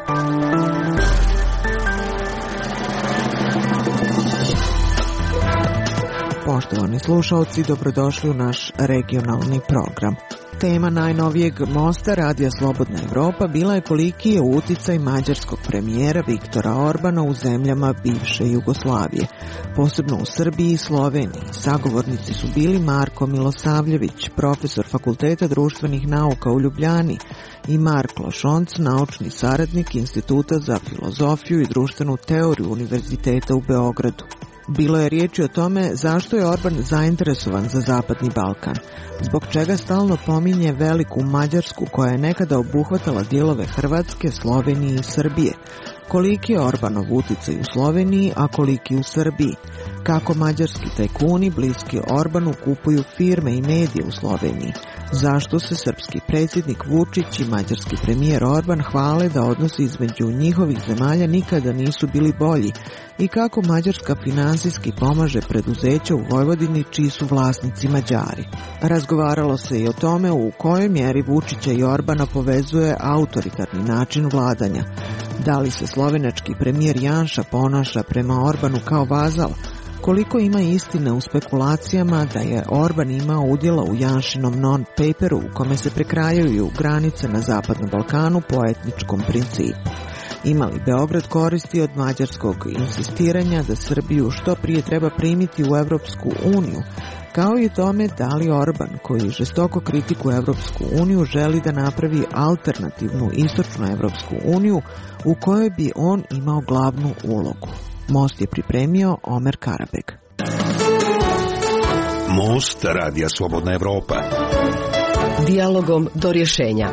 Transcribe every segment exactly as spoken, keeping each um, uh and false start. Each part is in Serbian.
Poštovani slušalci, dobrodošli u naš regionalni program. Tema najnovijeg mosta Radija Slobodna Evropa bila je koliki je uticaj mađarskog premijera Viktora Orbana u zemljama bivše Jugoslavije, posebno u Srbiji i Sloveniji. Sagovornici su bili Marko Milosavljević, profesor Fakulteta društvenih nauka u Ljubljani, i Mark Lošonc, naučni saradnik Instituta za filozofiju i društvenu teoriju Univerziteta u Beogradu. Bilo je riječi o tome zašto je Orban zainteresovan za Zapadni Balkan, zbog čega stalno pominje veliku Mađarsku koja je nekada obuhvatala dijelove Hrvatske, Slovenije i Srbije, koliki je Orbanov uticaj u Sloveniji, a koliki u Srbiji, kako mađarski tajkuni bliski Orbanu kupuju firme i medije u Sloveniji, zašto se srpski predsjednik Vučić i mađarski premijer Orban hvale da odnosi između njihovih zemalja nikada nisu bili bolji i kako Mađarska finansijski pomaže preduzeća u Vojvodini čiji su vlasnici Mađari. Razgovaralo se i o tome u kojoj mjeri Vučića i Orbana povezuje autoritarni način vladanja. Da li se slovenački premijer Janša ponaša prema Orbanu kao vazal? Koliko ima istine u spekulacijama da je Orban imao udjela u Janšinom non-paperu u kome se prekrajaju granice na Zapadnom Balkanu po etničkom principu? Ima li Beograd koristi od mađarskog insistiranja da Srbiju što prije treba primiti u Evropsku uniju, kao i tome da li Orban, koji žestoko kritikuje Evropsku uniju, želi da napravi alternativnu istočnu Evropsku uniju u kojoj bi on imao glavnu ulogu. Most je pripremio Omer Karabeg. Most Radija Slobodna Evropa. Dijalogom do rješenja.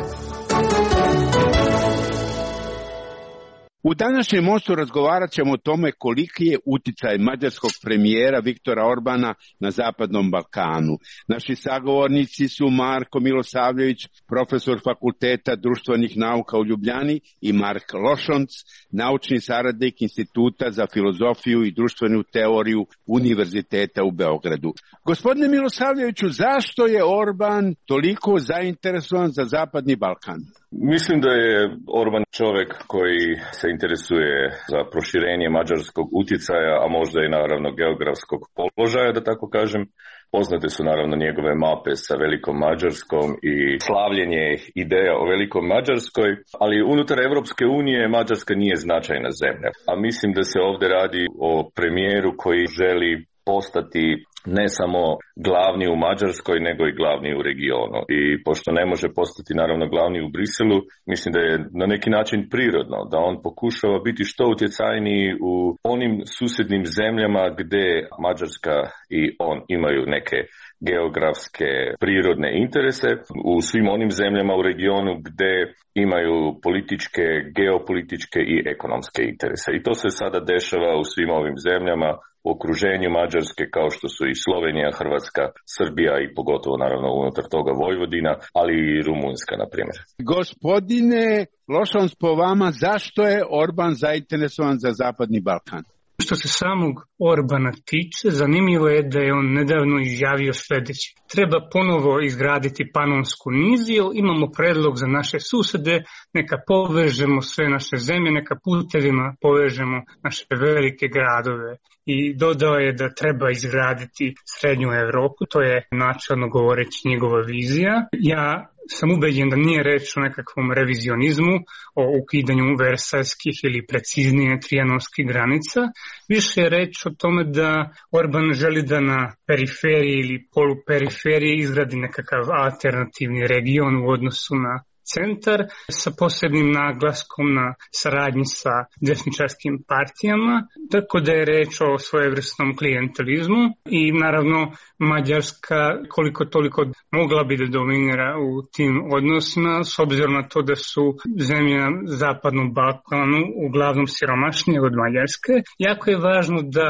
U današnjem mostu razgovarat ćemo o tome koliki je uticaj mađarskog premijera Viktora Orbana na Zapadnom Balkanu. Naši sagovornici su Marko Milosavljević, profesor Fakulteta društvenih nauka u Ljubljani, i Mark Lošonc, naučni saradnik Instituta za filozofiju i društvenu teoriju Univerziteta u Beogradu. Gospodine Milosavljeviću, zašto je Orban toliko zainteresovan za Zapadni Balkan? Mislim da je Orban čovjek koji se interesuje za proširenje mađarskog utjecaja, a možda i naravno geografskog položaja, da tako kažem. Poznate su naravno njegove mape sa Velikom Mađarskom i slavljenje ideja o Velikom Mađarskoj, ali unutar Evropske unije Mađarska nije značajna zemlja. A mislim da se ovdje radi o premijeru koji želi postati ne samo glavni u Mađarskoj, nego i glavni u regionu. I pošto ne može postati naravno glavni u Briselu, mislim da je na neki način prirodno da on pokušava biti što utjecajniji u onim susjednim zemljama gdje Mađarska i on imaju neke geografske prirodne interese, u svim onim zemljama u regionu gdje imaju političke, geopolitičke i ekonomske interese. I to se sada dešava u svim ovim zemljama u okruženju Mađarske, kao što su i Slovenija, Hrvatska, Srbija i pogotovo naravno unutar toga Vojvodina, ali i Rumunjska, na primjer. Gospodine Lošonc, po vama, zašto je Orban zainteresovan za Zapadni Balkan? Što se samog Orbana tiče, zanimljivo je da je on nedavno izjavio sljedeće. Treba ponovo izgraditi Panonsku niziju, imamo predlog za naše susede, neka povežemo sve naše zemlje, neka putevima povežemo naše velike gradove. I dodao je da treba izgraditi Srednju Europu, to je načelno govoreći njegova vizija. Ja sam ubeđen da nije reč o nekakvom revizionizmu, o ukidanju versajskih ili preciznije trijanonskih granica. Više je reč o tome da Orban želi da na periferiji ili poluperiferiji izgradi nekakav alternativni region u odnosu na centar sa posebnim naglaskom na saradnji sa desničarskim partijama, tako da je reč o svojevrsnom klijentelizmu i naravno Mađarska koliko toliko mogla bi da dominira u tim odnosima s obzirom na to da su zemlje na Zapadnom Balkanu uglavnom siromašnije od Mađarske. Jako je važno da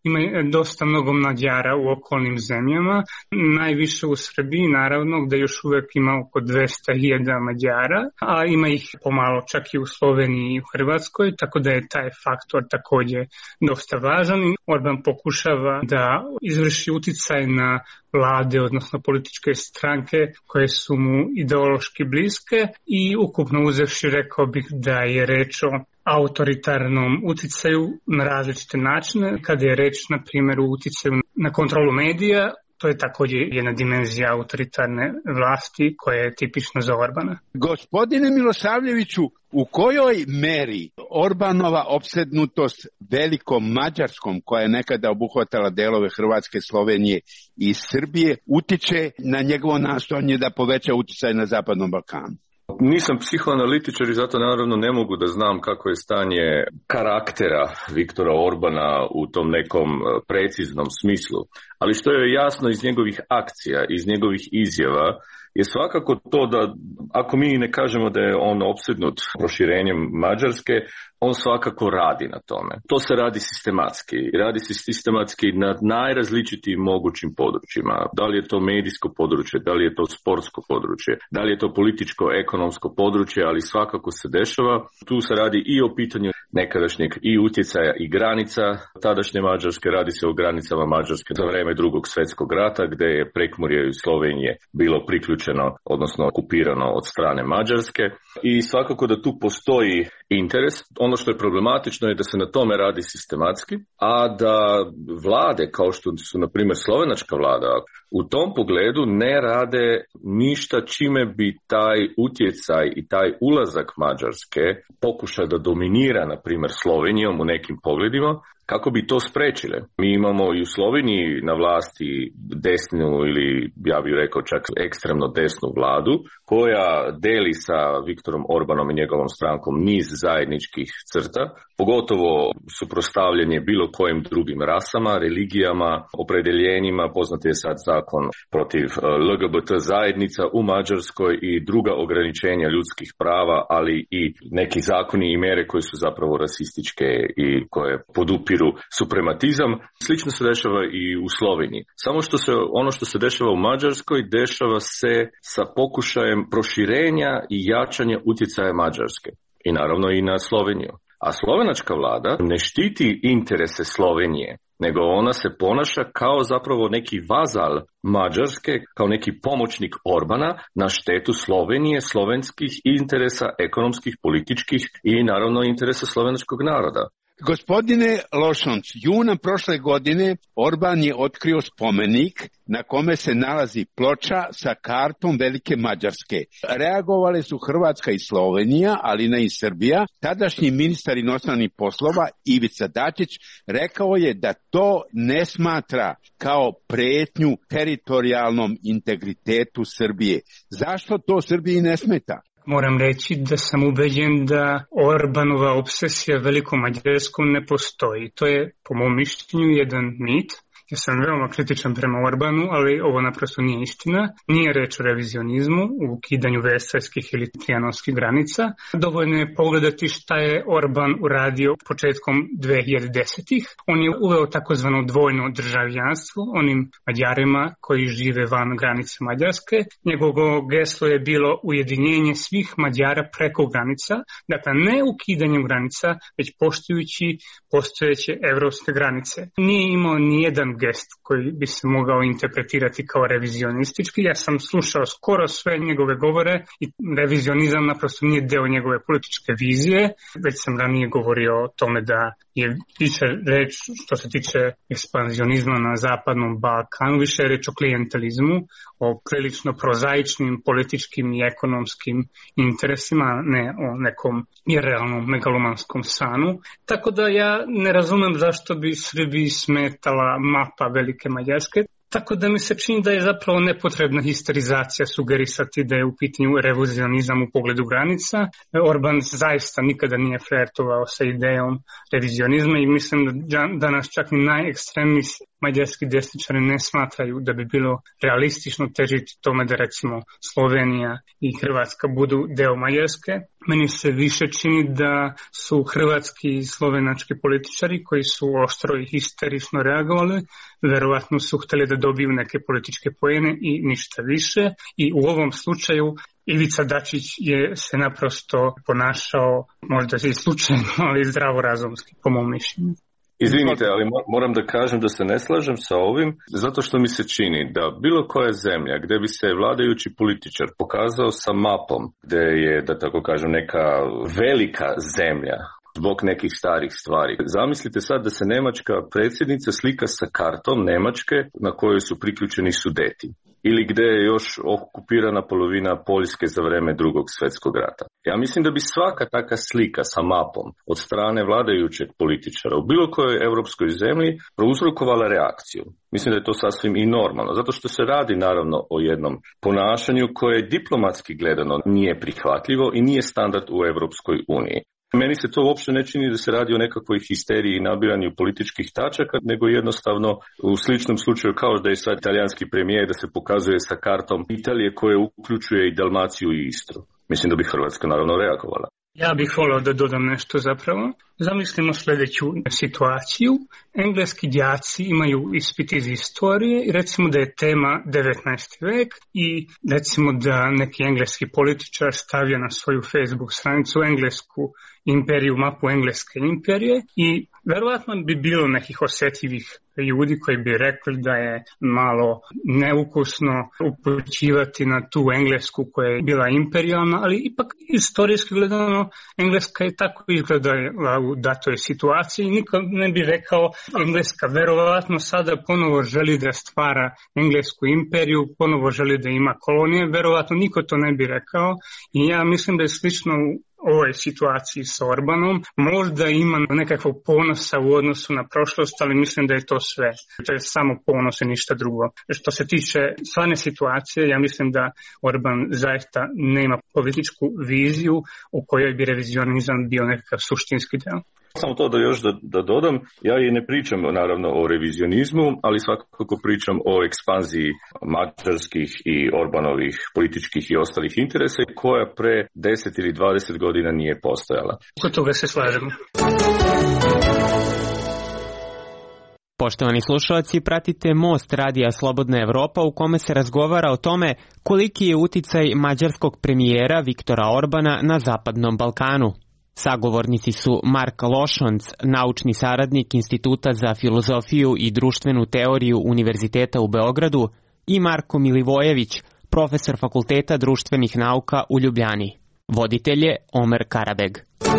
ima dosta mnogo Mađara u okolnim zemljama, najviše u Srbiji naravno, gde još uvek ima oko dvesta hiljada Mađara, a ima ih pomalo čak i u Sloveniji i u Hrvatskoj, tako da je taj faktor također dosta važan. Orban pokušava da izvrši uticaj na vlade, odnosno političke stranke koje su mu ideološki bliske i ukupno uzevši rekao bih da je reč o autoritarnom uticaju na različite načine. Kada je reč, na primjer, u uticaju na kontrolu medija, to je također jedna dimenzija autoritarne vlasti koja je tipična za Orbana. Gospodine Milosavljeviću, u kojoj meri Orbanova opsednutost velikom Mađarskom, koja je nekada obuhvatala delove Hrvatske, Slovenije i Srbije, utiče na njegovo nastojanje da poveća uticaj na Zapadnom Balkanu? Nisam psihoanalitičar i zato naravno ne mogu da znam kako je stanje karaktera Viktora Orbana u tom nekom preciznom smislu. Ali što je jasno iz njegovih akcija, iz njegovih izjava, je svakako to da, ako mi ne kažemo da je on opsednut proširenjem Mađarske, on svakako radi na tome. To se radi sistematski. Radi se sistematski na najrazličitijim mogućim područjima. Da li je to medijsko područje, da li je to sportsko područje, da li je to političko-ekonomsko područje, ali svakako se dešava. Tu se radi i o pitanju nekadašnjeg i utjecaja i granica tadašnje Mađarske. Radi se o granicama Mađarske za vreme Drugog svjetskog rata, gdje je Prekmurje i Slovenije bilo priključeno, odnosno okupirano od strane Mađarske. I svakako da tu postoji interes. Ono što je problematično je da se na tome radi sistematski, a da vlade, kao što su, na primjer, slovenačka vlada, u tom pogledu ne rade ništa čime bi taj utjecaj i taj ulazak Mađarske pokušao da dominira, na primjer, Slovenijom u nekim pogledima, kako bi to sprečile. Mi imamo i u Sloveniji na vlasti desnu ili, ja bih rekao, čak ekstremno desnu vladu, koja deli sa Viktorom Orbanom i njegovom strankom niz zajedničkih crta, pogotovo suprotstavljanje bilo kojim drugim rasama, religijama, opredeljenjima. Poznat je sad zakon protiv L G B T zajednica u Mađarskoj i druga ograničenja ljudskih prava, ali i neki zakoni i mere koji su zapravo rasističke i koje podupiru suprematizam. Slično se dešava i u Sloveniji. Samo što se, ono što se dešava u Mađarskoj, dešava se sa pokušajem proširenja i jačanja utjecaja Mađarske. I naravno i na Sloveniju. A slovenačka vlada ne štiti interese Slovenije, nego ona se ponaša kao zapravo neki vazal Mađarske, kao neki pomoćnik Orbana na štetu Slovenije, slovenskih interesa, ekonomskih, političkih i naravno interesa slovenačkog naroda. Gospodine Lošonc, juna prošle godine Orban je otkrio spomenik na kome se nalazi ploča sa kartom Velike Mađarske. Reagovale su Hrvatska i Slovenija, ali ne i Srbija. Tadašnji ministar inostranih poslova Ivica Dačić rekao je da to ne smatra kao pretnju teritorijalnom integritetu Srbije. Zašto to Srbiji ne smeta? Moram reći da sam ubeđen da Orbanova obsesija velikom Mađarskom ne postoji. To je, po mom mišljenju, jedan mit. Ja sam veoma kritičan prema Orbanu, ali ovo naprosto nije istina. Nije reč o revizionizmu, u ukidanju vesajskih ili trijanonskih granica. Dovoljno je pogledati šta je Orban uradio početkom dve hiljade desetih. On je uveo takozvano dvojno državljanstvo onim Mađarima koji žive van granice Mađarske. Njegovo geslo je bilo ujedinjenje svih Mađara preko granica, dakle ne ukidanjem granica, već poštujući postojeće evropske granice. Nije imao nijedan gest koji bi se mogao interpretirati kao revizionistički. Ja sam slušao skoro sve njegove govore i revizionizam naprosto nije deo njegove političke vizije. Već sam ranije govorio o tome da je više reč što se tiče ekspanzionizma na Zapadnom Balkanu, više je reč o klijentelizmu, o prilično prozaičnim političkim i ekonomskim interesima, ne o nekom irealnom megalomanskom sanu. Tako da ja ne razumem zašto bi Srbiji smetala mapa Velike Mađarske. Tako da mi se čini da je zapravo nepotrebna histerizacija sugerisati da je u pitanju revizionizam u pogledu granica. Orban zaista nikada nije flirtovao sa idejom revizionizma i mislim da danas čak i najekstremniji mađarski desničari ne smatraju da bi bilo realistično težiti tome da recimo Slovenija i Hrvatska budu deo Mađarske. Meni se više čini da su hrvatski i slovenački političari koji su oštro i histerično reagovali, verovatno su htjeli da dobiju neke političke poene i ništa više. I u ovom slučaju Ivica Dačić je se naprosto ponašao, možda i slučajno, ali zdravorazumski, po mom mišljenju. Izvinite, ali moram da kažem da se ne slažem sa ovim, zato što mi se čini da bilo koja zemlja gdje bi se vladajući političar pokazao sa mapom, gdje je, da tako kažem, neka velika zemlja zbog nekih starih stvari. Zamislite sad da se njemačka predsjednica slika sa kartom Njemačke na kojoj su priključeni Sudeti. Ili gdje je još okupirana polovina Poljske za vreme drugog svjetskog rata. Ja mislim da bi svaka taka slika sa mapom od strane vladajućeg političara u bilo kojoj europskoj zemlji prouzrokovala reakciju. Mislim da je to sasvim i normalno, zato što se radi naravno o jednom ponašanju koje diplomatski gledano nije prihvatljivo i nije standard u Europskoj uniji. Meni se to uopće ne čini da se radi o nekakvoj histeriji i nabiranju političkih tačaka, nego jednostavno u sličnom slučaju kao da je sad italijanski premijer da se pokazuje sa kartom Italije koje uključuje i Dalmaciju i Istru. Mislim da bi Hrvatska naravno reagovala. Ja bih volio da dodam nešto zapravo. Zamislimo sljedeću situaciju. Engleski đaci imaju ispit iz istorije i recimo da je tema devetnaesti vek i recimo da neki engleski političar stavlja na svoju Facebook stranicu englesku imperiju, mapu engleske imperije i verovatno bi bilo nekih osjetljivih ljudi koji bi rekli da je malo neukusno upućivati na tu englesku koja je bila imperijalna, ali ipak istorijski gledano Engleska je tako izgledala u datoj situaciji i niko ne bi rekao Engleska verovatno sada ponovo želi da stvara englesku imperiju, ponovo želi da ima kolonije, verovatno niko to ne bi rekao i ja mislim da je slično u ovoj situaciji s Orbanom. Možda ima nekakvog ponosa u odnosu na prošlost, ali mislim da je to sve. To je samo ponos i ništa drugo. Što se tiče stvarne situacije, ja mislim da Orban zaista nema političku viziju u kojoj bi revizionizam bio nekakav suštinski deo. Samo to da još da, da dodam, ja i ne pričam naravno o revizionizmu, ali svakako pričam o ekspanziji mađarskih i Orbanovih političkih i ostalih interesa koja pre deset ili dvadeset godina nije postojala. Oko toga se slažemo. Poštovani slušalci, pratite Most radija Slobodna Evropa u kome se razgovara o tome koliki je uticaj mađarskog premijera Viktora Orbana na Zapadnom Balkanu. Sagovornici su Mark Lošonc, naučni saradnik Instituta za filozofiju i društvenu teoriju Univerziteta u Beogradu, i Marko Milivojević, profesor Fakulteta društvenih nauka u Ljubljani. Voditelj je Omer Karabeg.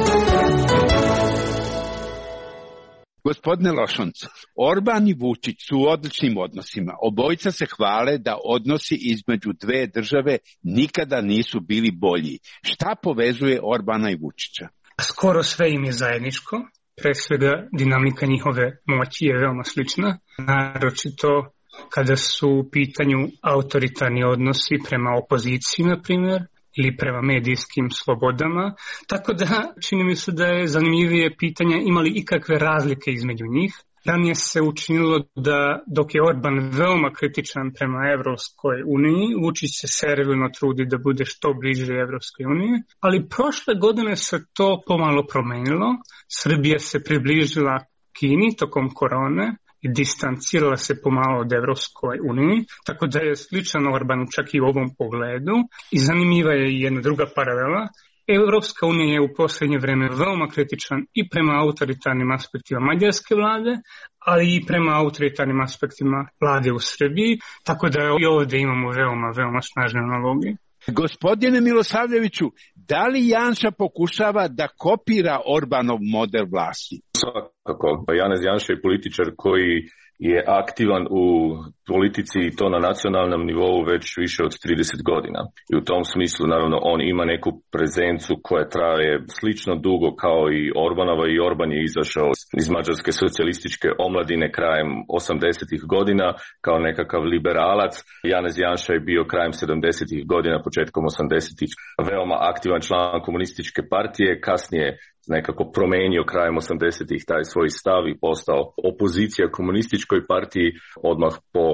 Gospodine Lošonc, Orban i Vučić su u odličnim odnosima. Obojica se hvale da odnosi između dve države nikada nisu bili bolji. Šta povezuje Orbana i Vučića? Skoro sve im je zajedničko. Pre svega dinamika njihove moći je veoma slična. Naročito kada su u pitanju autoritarni odnosi prema opoziciji, na primjer, ili prema medijskim slobodama. Tako da čini mi se da je zanimljivije pitanje imali ikakve razlike između njih. Ranije se učinilo da dok je Orban veoma kritičan prema Evropskoj uniji, Vučić se servilno trudi da bude što bliže Evropskoj uniji, ali prošle godine se to pomalo promenilo. Srbija se približila Kini tokom korone i distancirala se pomalo od Evropskoj uniji, tako da je sličan Orbanu čak i u ovom pogledu. I zanimljiva je i jedna druga paralela. Evropska unija je u posljednje vreme veoma kritičan i prema autoritarnim aspektima mađarske vlade, ali i prema autoritarnim aspektima vlade u Srbiji, tako da i ovdje imamo veoma, veoma snažne analogije. Gospodine Milosavljeviću, da li Janša pokušava da kopira Orbanov model vlasti? Svakako. Janez Janša je političar koji je aktivan u politici i to na nacionalnom nivou već više od trideset godina. I u tom smislu, naravno, on ima neku prezencu koja traje slično dugo kao i Orbanova i Orban je izašao iz mađarske socijalističke omladine krajem osamdesetih godina kao nekakav liberalac. Janez Janša je bio krajem sedamdesetih godina, početkom osamdesetih veoma aktivan član komunističke partije, kasnije nekako promenio krajem osamdesetih taj svoj stav i postao opozicija komunističkoj partiji odmah po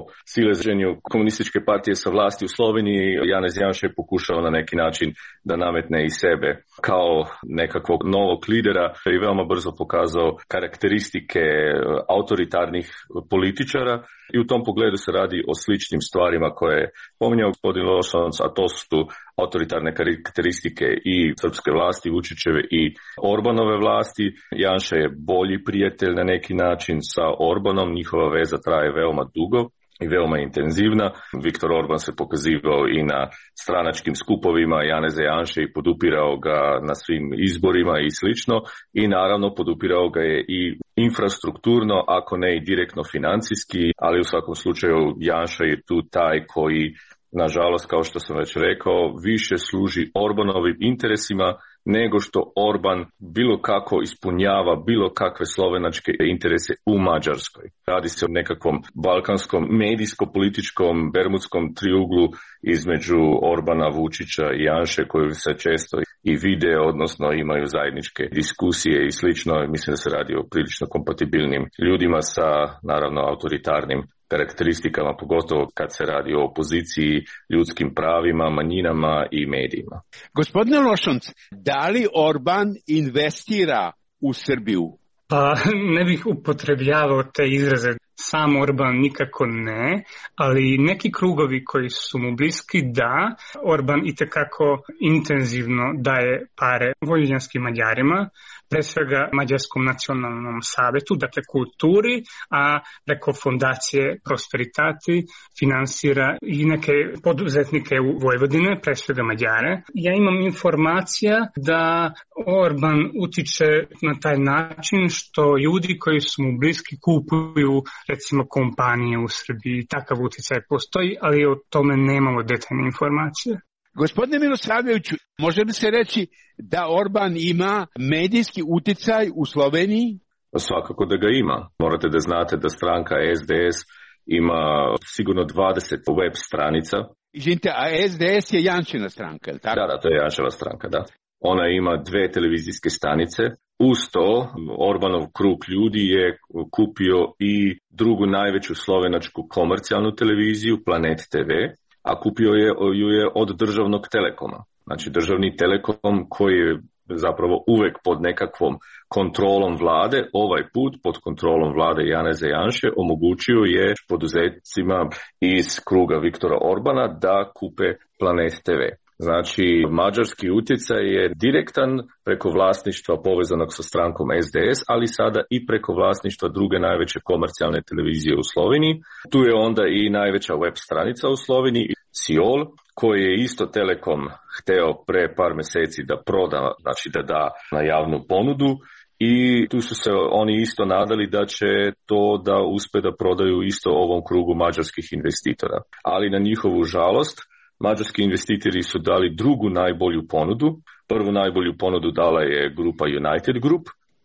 sileženju komunističke partije sa vlasti u Sloveniji, Janez Janša je pokušao na neki način da nametne i sebe kao nekakvog novog lidera i veoma brzo pokazao karakteristike autoritarnih političara i u tom pogledu se radi o sličnim stvarima koje je pominjao gospodin Lošanc, a to su autoritarne karakteristike i srpske vlasti, Vučićeve i Orbanove vlasti. Janša je bolji prijatelj na neki način sa Orbanom, njihova veza traje veoma dugo i veoma intenzivna. Viktor Orban se pokazivao i na stranačkim skupovima Janeza Janše i podupirao ga na svim izborima i slično i naravno podupirao ga je i infrastrukturno, ako ne i direktno financijski, ali u svakom slučaju Janša je tu taj koji, nažalost, kao što sam već rekao, više služi Orbanovim interesima nego što Orban bilo kako ispunjava bilo kakve slovenačke interese u Mađarskoj. Radi se o nekakvom balkanskom medijsko-političkom bermudskom triuglu između Orbana, Vučića i Janše koji se često i vide, odnosno imaju zajedničke diskusije i slično. Mislim da se radi o prilično kompatibilnim ljudima sa, naravno, autoritarnim karakteristikama, pogotovo kad se radi o opoziciji, ljudskim pravima, manjinama i medijima. Gospodine Lošanc, da li Orban investira u Srbiju? Pa ne bih upotrebljavao te izraze. Sam Orban nikako ne, ali neki krugovi koji su mu bliski da, Orban itekako intenzivno daje pare vojvođanskim Mađarima, pre svega Mađarskom nacionalnom savetu, dakle kulturi, a preko fondacije Prosperitati finansira i neke poduzetnike u Vojvodine, pre svega Mađare. Ja imam informacija da Orban utiče na taj način što ljudi koji su mu bliski kupuju recimo kompanije u Srbiji. Takav uticaj postoji, ali o tome nemamo detaljne informacije. Gospodine Milosavljeviću, može li se reći da Orban ima medijski uticaj u Sloveniji? Svakako da ga ima. Morate da znate da stranka S D S ima sigurno dvadeset web stranica. Izvinite, a S D S je Janšina stranka, je li tako? Da, da, to je Janševa stranka, da. Ona ima dve televizijske stanice. Uz to, Orbanov krug ljudi je kupio i drugu najveću slovenačku komercijalnu televiziju, Planet T V, a kupio je, ju je od državnog Telekoma. Znači državni Telekom koji je zapravo uvek pod nekakvom kontrolom vlade, ovaj put pod kontrolom vlade Janeza Janše omogućio je poduzetnicima iz kruga Viktora Orbana da kupe Planet T V. Znači, mađarski utjecaj je direktan preko vlasništva povezanog sa strankom S D S, ali sada i preko vlasništva druge najveće komercijalne televizije u Sloveniji. Tu je onda i najveća web stranica u Sloveniji, Siol, koji je isto Telekom hteo pre par meseci da proda, znači da da na javnu ponudu. I tu su se oni isto nadali da će to da uspe da prodaju isto ovom krugu mađarskih investitora. Ali na njihovu žalost, mađarski investitori su dali drugu najbolju ponudu. Prvu najbolju ponudu dala je grupa United Group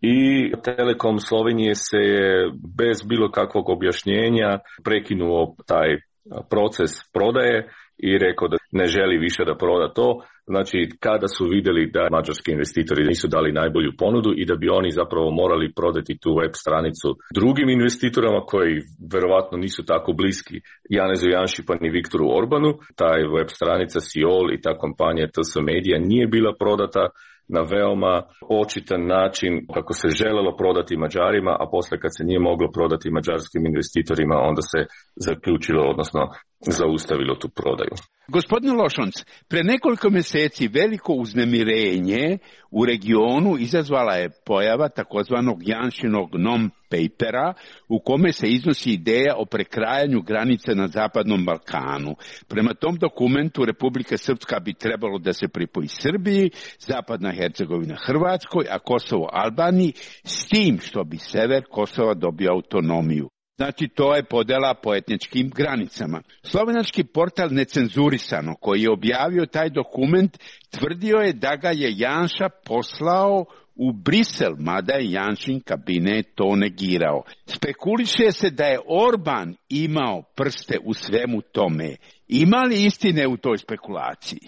i Telekom Slovenije se je bez bilo kakvog objašnjenja prekinuo taj proces prodaje i rekao da ne želi više da proda to. Znači, kada su vidjeli da mađarski investitori nisu dali najbolju ponudu i da bi oni zapravo morali prodati tu web stranicu drugim investitorama koji verovatno nisu tako bliski Janezu Janši pa ni Viktoru Orbanu, taj web stranica Siol i ta kompanija T S Media nije bila prodata na veoma očitan način kako se želelo prodati Mađarima, a posle kad se nije moglo prodati mađarskim investitorima, onda se zaključilo, odnosno zaustavilo tu prodaju. Gospodin Lošanc, pre nekoliko mjeseci veliko uznemirenje u regionu izazvala je pojava takozvanog Janšinog non-papera u kome se iznosi ideja o prekrajanju granice na Zapadnom Balkanu. Prema tom dokumentu Republika Srpska bi trebalo da se pripoji Srbiji, Zapadna Hercegovina Hrvatskoj, a Kosovo Albaniji, s tim što bi sever Kosova dobio autonomiju. Znači, to je podela po etničkim granicama. Slovenački portal Necenzurisano, koji je objavio taj dokument, tvrdio je da ga je Janša poslao u Brisel, mada je Janšin kabinet to negirao. Spekuliše se da je Orban imao prste u svemu tome. Ima li istine u toj spekulaciji?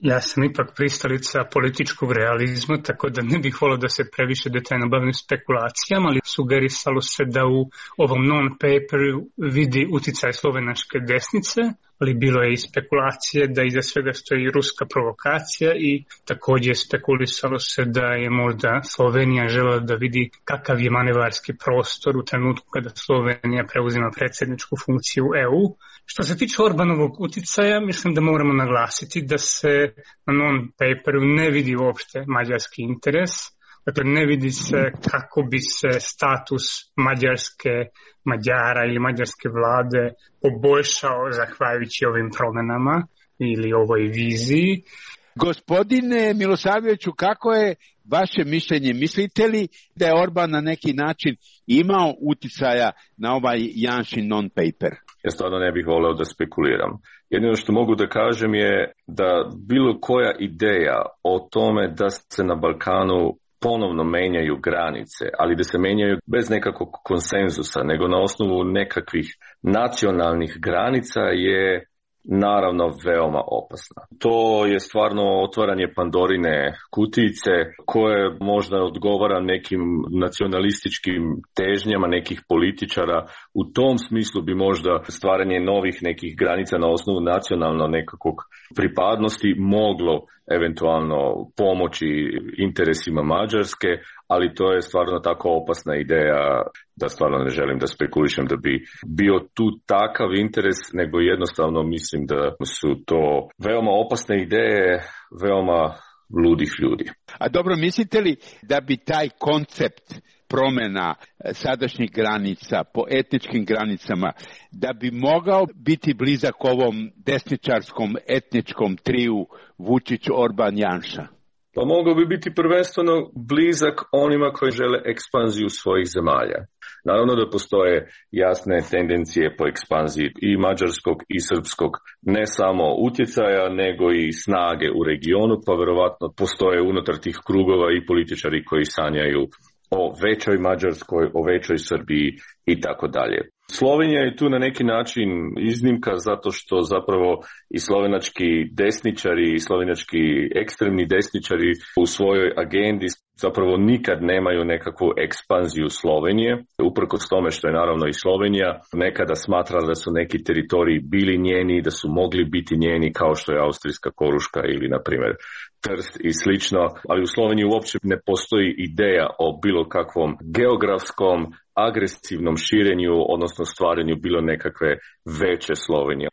Ja sam ipak pristalica političkog realizma, tako da ne bih volio da se previše detaljno bavim spekulacijama, ali sugerisalo se da u ovom non-paperu vidi uticaj slovenačke desnice, ali bilo je i spekulacije da iza svega stoji ruska provokacija i također spekulisalo se da je možda Slovenija želela da vidi kakav je manevarski prostor u trenutku kada Slovenija preuzima predsjedničku funkciju E U. Što se tiče Orbanovog uticaja, mislim da moramo naglasiti da se na non-paperu ne vidi uopšte mađarski interes. Dakle, ne vidi se kako bi se status mađarske Mađara ili mađarske vlade poboljšao zahvaljujući ovim promjenama ili ovoj viziji. Gospodine Milosavljeviću, kako je vaše mišljenje? Mislite li da je Orban na neki način imao uticaja na ovaj Janšin non-paper? Ja stvarno ne bih voleo da spekuliram. Jedino što mogu da kažem je da bilo koja ideja o tome da se na Balkanu ponovno menjaju granice, ali da se menjaju bez nekakvog konsenzusa, nego na osnovu nekakvih nacionalnih granica je naravno veoma opasna. To je stvarno otvaranje Pandorine kutijice koje možda odgovara nekim nacionalističkim težnjama nekih političara. U tom smislu bi možda stvaranje novih nekih granica na osnovu nacionalno nekakvog pripadnosti moglo eventualno pomoći interesima Mađarske, ali to je stvarno tako opasna ideja da stvarno ne želim da spekulišem da bi bio tu takav interes, nego jednostavno mislim da su to veoma opasne ideje, veoma ludih ljudi. A dobro, mislite li da bi taj koncept promjena sadašnjih granica po etničkim granicama, da bi mogao biti blizak ovom desničarskom etničkom triju Vučić-Orban-Janša? Pa mogao bi biti prvenstveno blizak onima koji žele ekspanziju svojih zemalja. Naravno da postoje jasne tendencije po ekspanziji i mađarskog i srpskog, ne samo utjecaja, nego i snage u regionu, pa verovatno postoje unutar tih krugova i političari koji sanjaju o većoj Mađarskoj, o većoj Srbiji i tako dalje. Slovenija je tu na neki način iznimka zato što zapravo i slovenački desničari i slovenački ekstremni desničari u svojoj agendi zapravo nikad nemaju nekakvu ekspanziju Slovenije, uprkos tome što je naravno i Slovenija nekada smatrala da su neki teritoriji bili njeni, da su mogli biti njeni kao što je Austrijska Koruška ili na primjer Trst i slično, ali u Sloveniji uopće ne postoji ideja o bilo kakvom geografskom agresivnom širenju, odnosno stvaranju bilo nekakve veće Slovenije.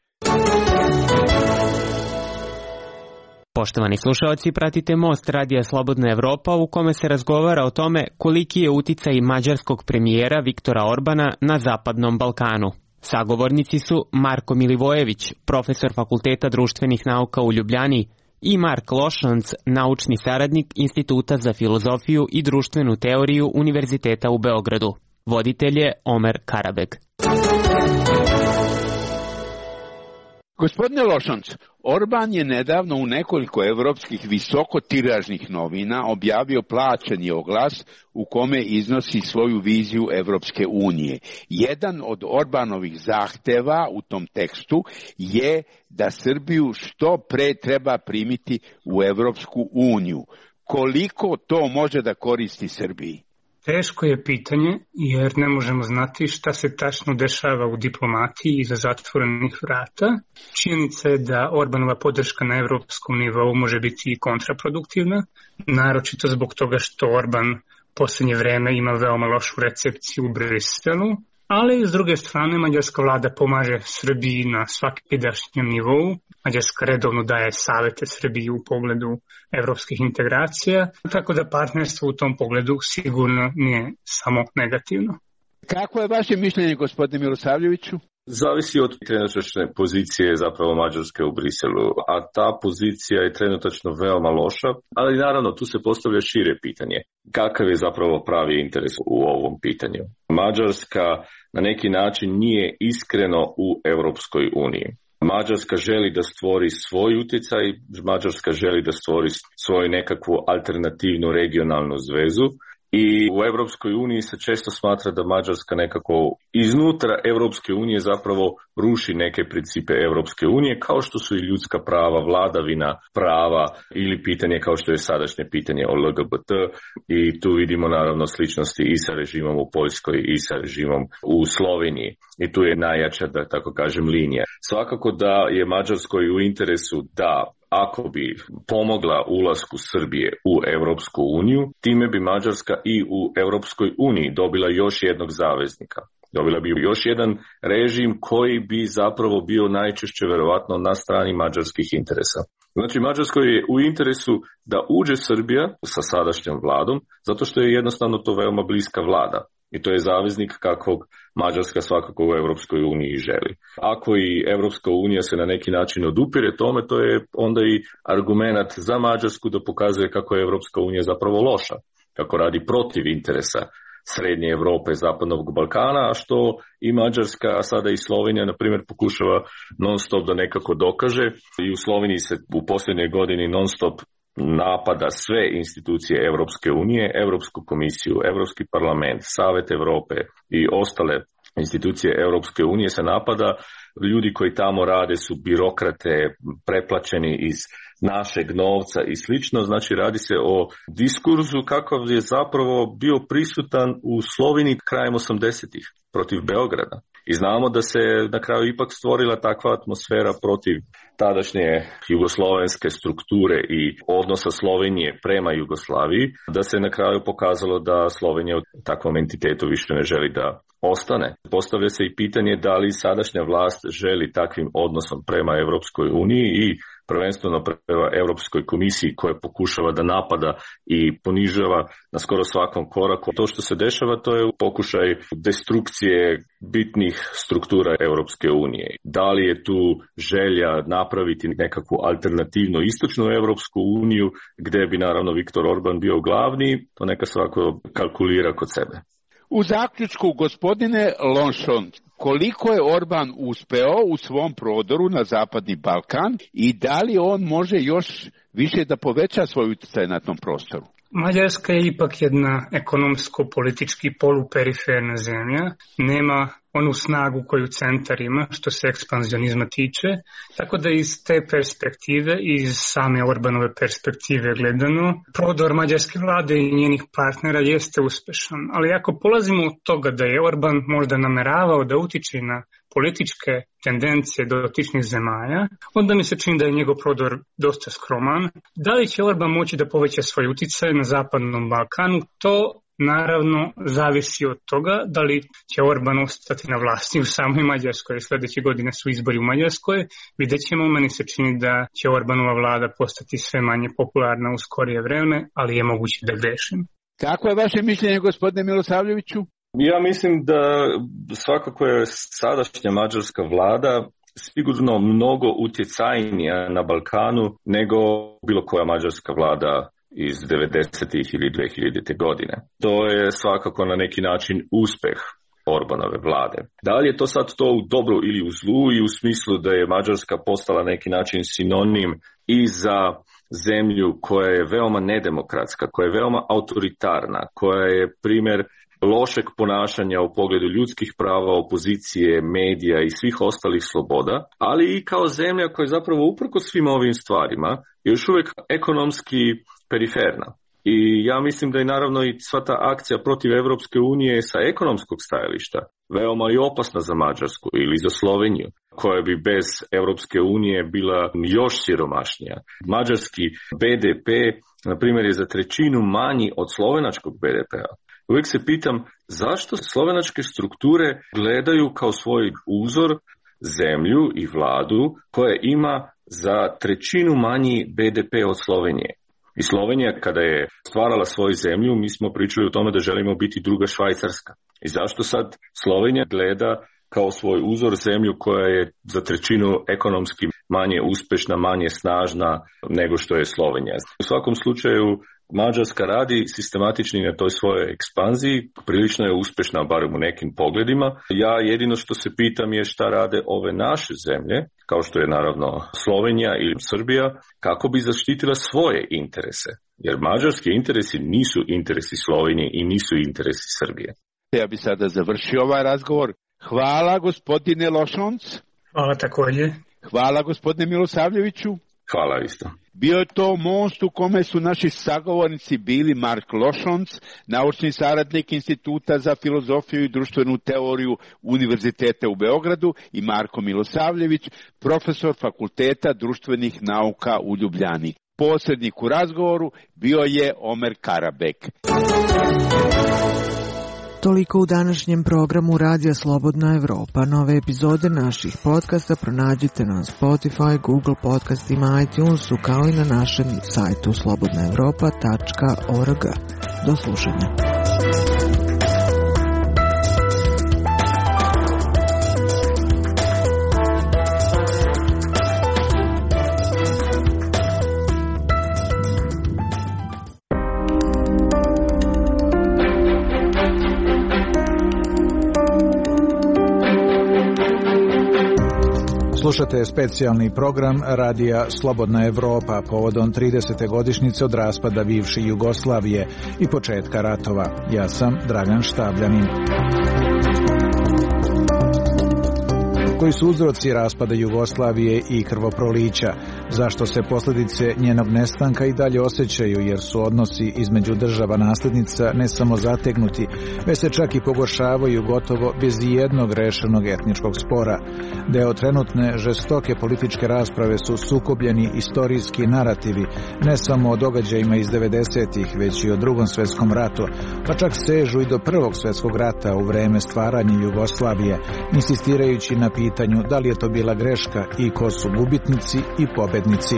Poštovani slušalci, pratite Most Radija Slobodna Evropa u kome se razgovara o tome koliki je uticaj mađarskog premijera Viktora Orbana na Zapadnom Balkanu. Sagovornici su Marko Milivojević, profesor Fakulteta društvenih nauka u Ljubljani, i Mark Lošanc, naučni saradnik Instituta za filozofiju i društvenu teoriju Univerziteta u Beogradu. Voditelj je Omer Karabeg. Gospodine Lošanc, Orban je nedavno u nekoliko evropskih visokotiražnih novina objavio plaćeni oglas u kome iznosi svoju viziju Evropske unije. Jedan od Orbanovih zahteva u tom tekstu je da Srbiju što pre treba primiti u Evropsku uniju. Koliko to može da koristi Srbiji? Teško je pitanje jer ne možemo znati šta se tačno dešava u diplomatiji iza zatvorenih vrata. Činjenica je da Orbanova podrška na evropskom nivou može biti i kontraproduktivna, naročito zbog toga što Orban posljednje vreme ima veoma lošu recepciju u Briselu, ali s druge strane mađarska vlada pomaže Srbiji na svakidašnjem nivou. Mađarska redovno daje savete Srbiji u pogledu evropskih integracija, tako da partnerstvo u tom pogledu sigurno nije samo negativno. Kako je vaše mišljenje, gospodine Milosavljeviću? Zavisi od trenutačne pozicije zapravo Mađarske u Briselu, a ta pozicija je trenutačno veoma loša, ali naravno tu se postavlja šire pitanje. Kakav je zapravo pravi interes u ovom pitanju? Mađarska na neki način nije iskreno u Europskoj uniji. Mađarska želi da stvori svoj utjecaj, Mađarska želi da stvori svoju nekakvu alternativnu regionalnu zvezu I u Europskoj uniji se često smatra da Mađarska nekako iznutra Europske unije zapravo ruši neke principe Europske unije, kao što su i ljudska prava, vladavina prava ili pitanje kao što je sadašnje pitanje o L G B T, i tu vidimo naravno sličnosti i sa režimom u Poljskoj i sa režimom u Sloveniji. I tu je najjača, da tako kažem, linija. Svakako da je Mađarskoj u interesu da ako bi pomogla ulasku Srbije u Europsku uniju, time bi Mađarska i u Europskoj uniji dobila još jednog zaveznika. Dobila bi još jedan režim koji bi zapravo bio najčešće verovatno na strani mađarskih interesa. Znači, Mađarskoj je u interesu da uđe Srbija sa sadašnjom vladom, zato što je jednostavno to veoma bliska vlada. I to je zaveznik kakvog Mađarska svakako u Europskoj uniji želi. Ako i Europska unija se na neki način odupire tome, to je onda i argument za Mađarsku da pokazuje kako je Europska unija zapravo loša, kako radi protiv interesa Srednje Europe, Zapadnog Balkana, a što i Mađarska, a sada i Slovenija, na primjer, pokušava non stop da nekako dokaže. I u Sloveniji se u posljednjoj godini non stop napada sve institucije Europske unije, Europsku komisiju, Europski parlament, Savet Europe i ostale institucije Europske unije se napada. Ljudi koji tamo rade su birokrate, preplaćeni iz našeg novca i slično. Znači, radi se o diskurzu kakav je zapravo bio prisutan u Sloveniji krajem osamdesetih protiv Beograda. I znamo da se na kraju ipak stvorila takva atmosfera protiv tadašnje jugoslovenske strukture i odnosa Slovenije prema Jugoslaviji, da se na kraju pokazalo da Slovenija u takvom entitetu više ne želi da ostane. Postavlja se i pitanje da li sadašnja vlast želi takvim odnosom prema Europskoj uniji i prvenstveno prema Europskoj komisiji koja pokušava da napada i ponižava na skoro svakom koraku. To što se dešava, to je pokušaj destrukcije bitnih struktura Europske unije. Da li je tu želja napraviti nekakvu alternativno istočnu Europsku uniju, gdje bi naravno Viktor Orban bio glavni, to neka svako kalkulira kod sebe. U zaključku, gospodine Lonšon, koliko je Orban uspeo u svom prodoru na Zapadni Balkan i da li on može još više da poveća svoj utjecaj na tom prostoru? Mađarska je ipak jedna ekonomsko-politički poluperiferna zemlja, nema onu snagu koju centar ima što se ekspanzionizma tiče, tako da iz te perspektive, iz same Orbanove perspektive gledano, prodor mađarske vlade i njenih partnera jeste uspešan. Ali ako polazimo od toga da je Orban možda nameravao da utiče na političke tendencije dotičnih zemalja, onda mi se čini da je njegov prodor dosta skroman. Da li će Orban moći da poveća svoj uticaj na Zapadnom Balkanu, to naravno zavisi od toga da li će Orban ostati na vlasti u samoj Mađarskoj. Sljedeće godine su izbori u Mađarskoj. Vidjet ćemo, meni se čini da će Orbanova vlada postati sve manje popularna u skorije vreme, ali je moguće da grešim. Kako je vaše mišljenje, gospodine Milosavljeviću? Ja mislim da svakako je sadašnja mađarska vlada sigurno mnogo utjecajnija na Balkanu nego bilo koja mađarska vlada iz devedesetih ili dve hiljadite godine. To je svakako na neki način uspeh Orbanove vlade. Da li je to sad to u dobru ili u zlu i u smislu da je Mađarska postala neki način sinonim i za zemlju koja je veoma nedemokratska, koja je veoma autoritarna, koja je primjer lošeg ponašanja u pogledu ljudskih prava, opozicije, medija i svih ostalih sloboda, ali i kao zemlja koja je zapravo uprkos svim ovim stvarima još uvijek ekonomski periferna. I ja mislim da je naravno i sva ta akcija protiv Europske unije sa ekonomskog stajališta veoma i opasna za Mađarsku ili za Sloveniju, koja bi bez Europske unije bila još siromašnija. Mađarski be de pe, na primjer, je za trećinu manji od slovenačkog be de pe-a. Uvijek se pitam zašto slovenačke strukture gledaju kao svoj uzor zemlju i vladu koja ima za trećinu manji be de pe od Slovenije. I Slovenija kada je stvarala svoju zemlju, mi smo pričali o tome da želimo biti druga Švajcarska. I zašto sad Slovenija gleda kao svoj uzor zemlju koja je za trećinu ekonomski manje uspešna, manje snažna nego što je Slovenija? U svakom slučaju Mađarska radi sistematični na toj svojoj ekspanziji, prilično je uspješna, barem u nekim pogledima. Ja jedino što se pitam je šta rade ove naše zemlje, kao što je naravno Slovenija ili Srbija, kako bi zaštitila svoje interese. Jer mađarski interesi nisu interesi Slovenije i nisu interesi Srbije. Ja bi sada završio ovaj razgovor. Hvala gospodine Lošonc. Hvala također. Hvala gospodine Milosavljeviću. Hvala isto. Bio je to most u kome su naši sagovornici bili Mark Lošonc, naučni saradnik Instituta za filozofiju i društvenu teoriju Univerziteta u Beogradu, i Marko Milosavljević, profesor Fakulteta društvenih nauka u Ljubljani. Posrednik u razgovoru bio je Omer Karabek. Toliko u današnjem programu Radija Slobodna Evropa. Nove epizode naših podcasta pronađite na Spotify, Google podcastima, iTunesu, kao i na našem sajtu slobodna evropa tačka org. Do slušanja. Slušate specijalni program Radija Slobodna Evropa povodom tridesete godišnjice od raspada bivše Jugoslavije i početka ratova. Ja sam Dragan Štabljanin. Koji su uzroci raspada Jugoslavije i krvoprolića? Zašto se posljedice njenog nestanka i dalje osjećaju, jer su odnosi između država nasljednica ne samo zategnuti, već se čak i pogoršavaju gotovo bez jednog rešenog etničkog spora. Deo trenutne žestoke političke rasprave su sukobljeni istorijski narativi, ne samo o događajima iz devedesetih, već i o Drugom svjetskom ratu, pa čak sežu i do Prvog svjetskog rata u vreme stvaranja Jugoslavije, insistirajući na pitanju da li je to bila greška i ko su gubitnici i pobednici.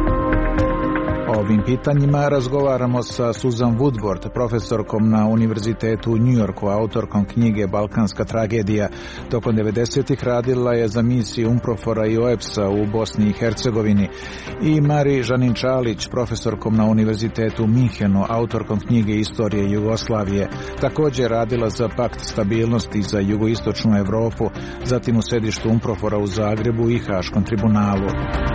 O ovim pitanjima razgovaramo sa Susan Woodward, profesorkom na Univerzitetu u New Yorku, autorkom knjige Balkanska tragedija. Tokom devedesetih radila je za misiju UNPROFOR-a i O E P S-a u Bosni i Hercegovini. I Mari Žanin-Čalić, profesorkom na Univerzitetu u Minhenu, autorkom knjige Istorije Jugoslavije. Također radila za Pakt stabilnosti za jugoistočnu Evropu, zatim u sedištu UNPROFOR-a u Zagrebu i Haškom tribunalu.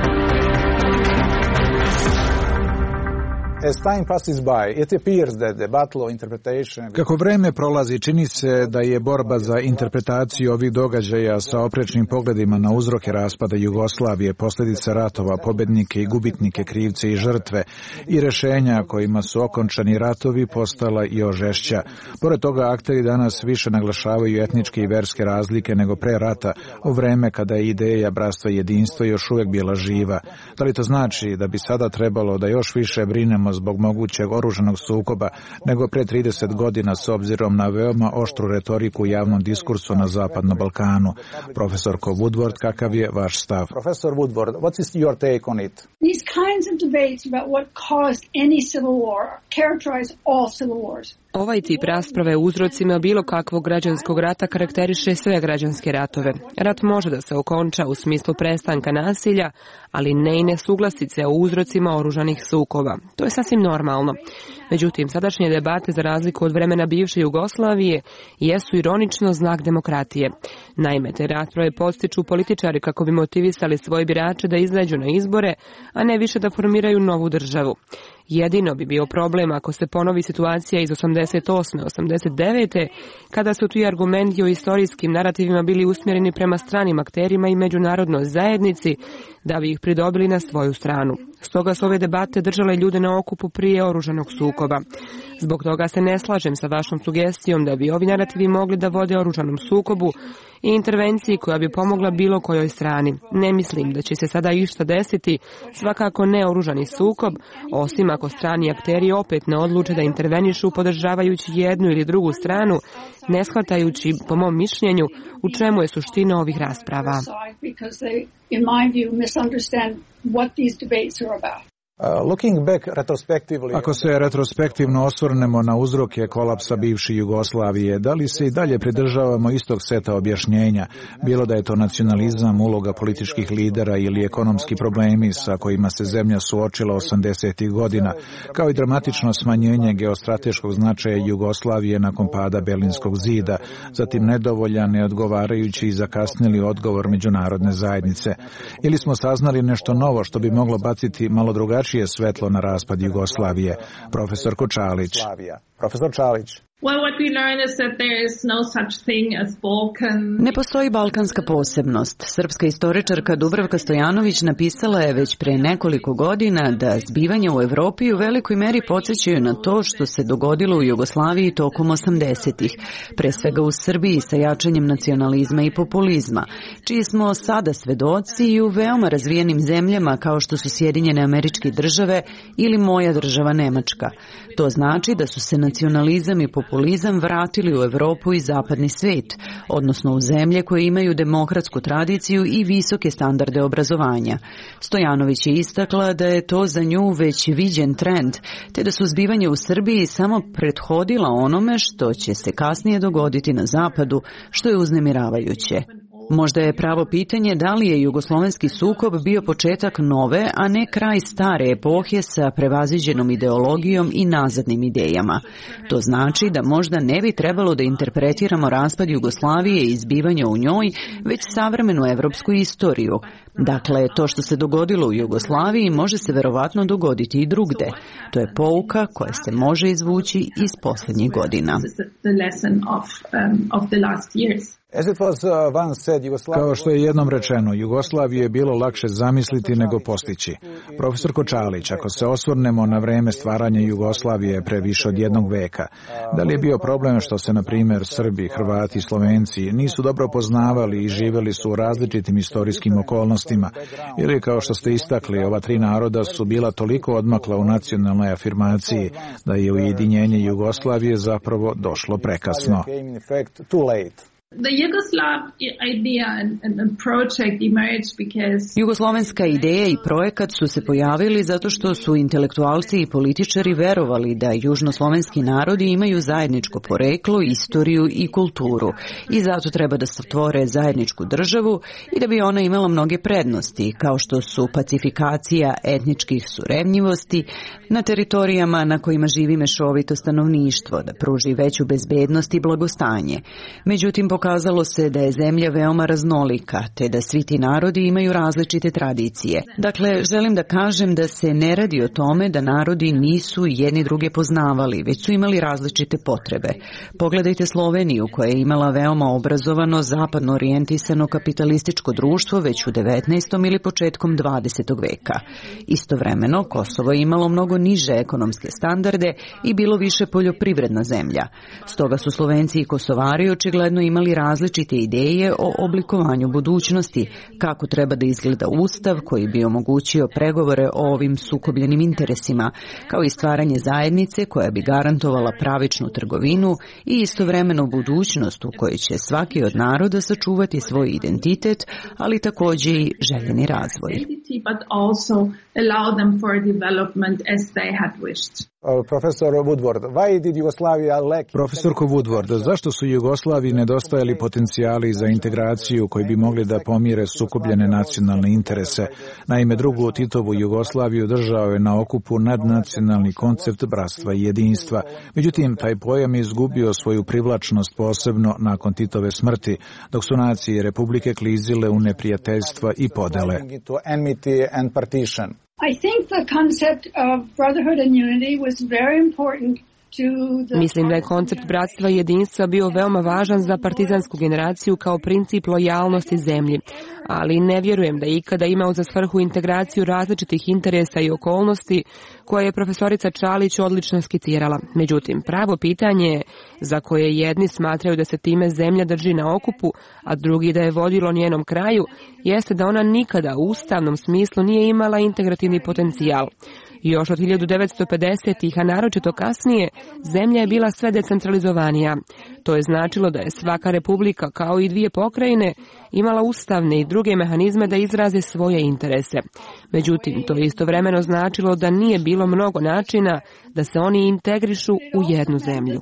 As time passes by, it appears that the battle of interpretation... Kako vreme prolazi, čini se da je borba za interpretaciju ovih događaja sa oprečnim pogledima na uzroke raspada Jugoslavije, posljedice ratova, pobednike i gubitnike, krivce i žrtve i rešenja kojima su okončani ratovi postala još žešća. Pored toga, akteri danas više naglašavaju etničke i verske razlike nego pre rata, u vreme kada je ideja bratstva i jedinstva još uvek bila živa. Da li to znači da bi sada trebalo da još više brinemo zbog mogućeg oružanog sukoba nego pre trideset godina s obzirom na veoma oštru retoriku u javnom diskursu na Zapadnom Balkanu? Profesorko Woodward, kakav je vaš stav? Professor Woodward, what is your take on it? These kinds of debates about what caused any civil war characterize all civil wars. Ovaj tip rasprave o uzrocima bilo kakvog građanskog rata karakteriše sve građanske ratove. Rat može da se okonča u smislu prestanka nasilja, ali ne i nesuglasice o uzrocima oružanih sukoba. To je sasvim normalno. Međutim, sadašnje debate, za razliku od vremena bivše Jugoslavije, jesu ironično znak demokratije. Naime, te rasprave podstiču političari kako bi motivisali svoje birače da izađu na izbore, a ne više da formiraju novu državu. Jedino bi bio problem ako se ponovi situacija iz osamdeset osme osamdeset devete kada su ti argumenti o istorijskim narativima bili usmjereni prema stranim akterima i međunarodnoj zajednici da bi ih pridobili na svoju stranu. Stoga su ove debate držale ljude na okupu prije oružanog sukoba. Zbog toga se ne slažem sa vašom sugestijom da bi ovi narativi mogli da vode oružanom sukobu i intervenciji koja bi pomogla bilo kojoj strani. Ne mislim da će se sada išta desiti, svakako ne oružani sukob, osim ako strani akteri opet ne odluče da intervenišu podržavajući jednu ili drugu stranu, ne shvatajući, po mom mišljenju, u čemu je suština ovih rasprava. In my view, misunderstand what these debates are about. Ako se retrospektivno osvrnemo na uzroke kolapsa bivše Jugoslavije, da li se i dalje pridržavamo istog seta objašnjenja, bilo da je to nacionalizam, uloga političkih lidera ili ekonomski problemi sa kojima se zemlja suočila osamdesetih godina, kao i dramatično smanjenje geostrateškog značaja Jugoslavije nakon pada Berlinskog zida, zatim nedovoljan, neodgovarajući i zakasnili odgovor međunarodne zajednice. Ili smo saznali nešto novo što bi moglo baciti malo drugačije svetlo na raspad Jugoslavije. Profesor Kočalić. Profesor Čalić. Ne postoji balkanska posebnost. Srpska istoričarka Dubravka Stojanović napisala je već pre nekoliko godina da zbivanja u Evropi u velikoj meri podsjećaju na to što se dogodilo u Jugoslaviji tokom osamdesetih, pre svega u Srbiji sa jačanjem nacionalizma i populizma, čiji smo sada svedoci i u veoma razvijenim zemljama kao što su Sjedinjene Američke Države ili moja država Nemačka. To znači da su se nacionalizam i populizam vratili u Evropu i zapadni svet, odnosno u zemlje koje imaju demokratsku tradiciju i visoke standarde obrazovanja. Stojanović je istakla da je to za nju već viđen trend, te da su zbivanja u Srbiji samo prethodila onome što će se kasnije dogoditi na zapadu, što je uznemiravajuće. Možda je pravo pitanje da li je jugoslovenski sukob bio početak nove, a ne kraj stare epohe sa prevaziđenom ideologijom i nazadnim idejama. To znači da možda ne bi trebalo da interpretiramo raspad Jugoslavije i zbivanja u njoj, već savremenu evropsku istoriju. Dakle, to što se dogodilo u Jugoslaviji može se verovatno dogoditi i drugde. To je pouka koja se može izvući iz posljednjih godina. Kao što je jednom rečeno, Jugoslaviju je bilo lakše zamisliti nego postići. Profesor Kočalić, ako se osvrnemo na vreme stvaranja Jugoslavije pre više od jednog veka, da li je bio problem što se, na primjer, Srbi, Hrvati i Slovenci nisu dobro poznavali i živeli su u različitim istorijskim okolnostima, ili kao što ste istakli, ova tri naroda su bila toliko odmakla u nacionalnoj afirmaciji da je ujedinjenje Jugoslavije zapravo došlo prekasno. Jugoslovenska ideja i projekat su se pojavili zato što su intelektualci i političari verovali da južnoslovenski narodi imaju zajedničko poreklo, istoriju i kulturu i zato treba da stvore zajedničku državu i da bi ona imala mnoge prednosti, kao što su pacifikacija etničkih surevnjivosti na teritorijama na kojima živi mešovito stanovništvo, da pruži veću bezbednost i blagostanje. Međutim, pokazalo se da je zemlja veoma raznolika, te da svi ti narodi imaju različite tradicije. Dakle, želim da kažem da se ne radi o tome da narodi nisu jedni druge poznavali, već su imali različite potrebe. Pogledajte Sloveniju, koja je imala veoma obrazovano, zapadno orijentisano kapitalističko društvo već u devetnaestom ili početkom dvadesetog veka. Istovremeno, Kosovo je imalo mnogo niže ekonomske standarde i bilo više poljoprivredna zemlja. Stoga su Slovenci i Kosovari očigledno imali različite ideje o oblikovanju budućnosti, kako treba da izgleda ustav koji bi omogućio pregovore o ovim sukobljenim interesima, kao i stvaranje zajednice koja bi garantovala pravičnu trgovinu i istovremeno budućnost u kojoj će svaki od naroda sačuvati svoj identitet, ali također i željeni razvoj. Profesor Woodward, why did Yugoslavia lack... Profesorko Woodward, zašto su Jugoslaviji nedostajali potencijali za integraciju koji bi mogli da pomire sukobljene nacionalne interese? Naime, drugu Titovu Jugoslaviju držao je na okupu nadnacionalni koncept bratstva i jedinstva. Međutim, taj pojam je izgubio svoju privlačnost posebno nakon Titove smrti, dok su nacije i republike klizile u neprijateljstva i podele. I think the concept of brotherhood and unity was very important. Mislim da je koncept bratstva i jedinstva bio veoma važan za partizansku generaciju kao princip lojalnosti zemlji, ali ne vjerujem da je ikada imao za svrhu integraciju različitih interesa i okolnosti koje je profesorica Čalić odlično skicirala. Međutim, pravo pitanje je za koje jedni smatraju da se time zemlja drži na okupu, a drugi da je vodilo njenom kraju, jeste da ona nikada u ustavnom smislu nije imala integrativni potencijal. Još od hiljadu devetsto pedesetih, a naročito kasnije, zemlja je bila sve decentralizovanija. To je značilo da je svaka republika, kao i dvije pokrajine, imala ustavne i druge mehanizme da izraze svoje interese. Međutim, to je istovremeno značilo da nije bilo mnogo načina da se oni integrišu u jednu zemlju.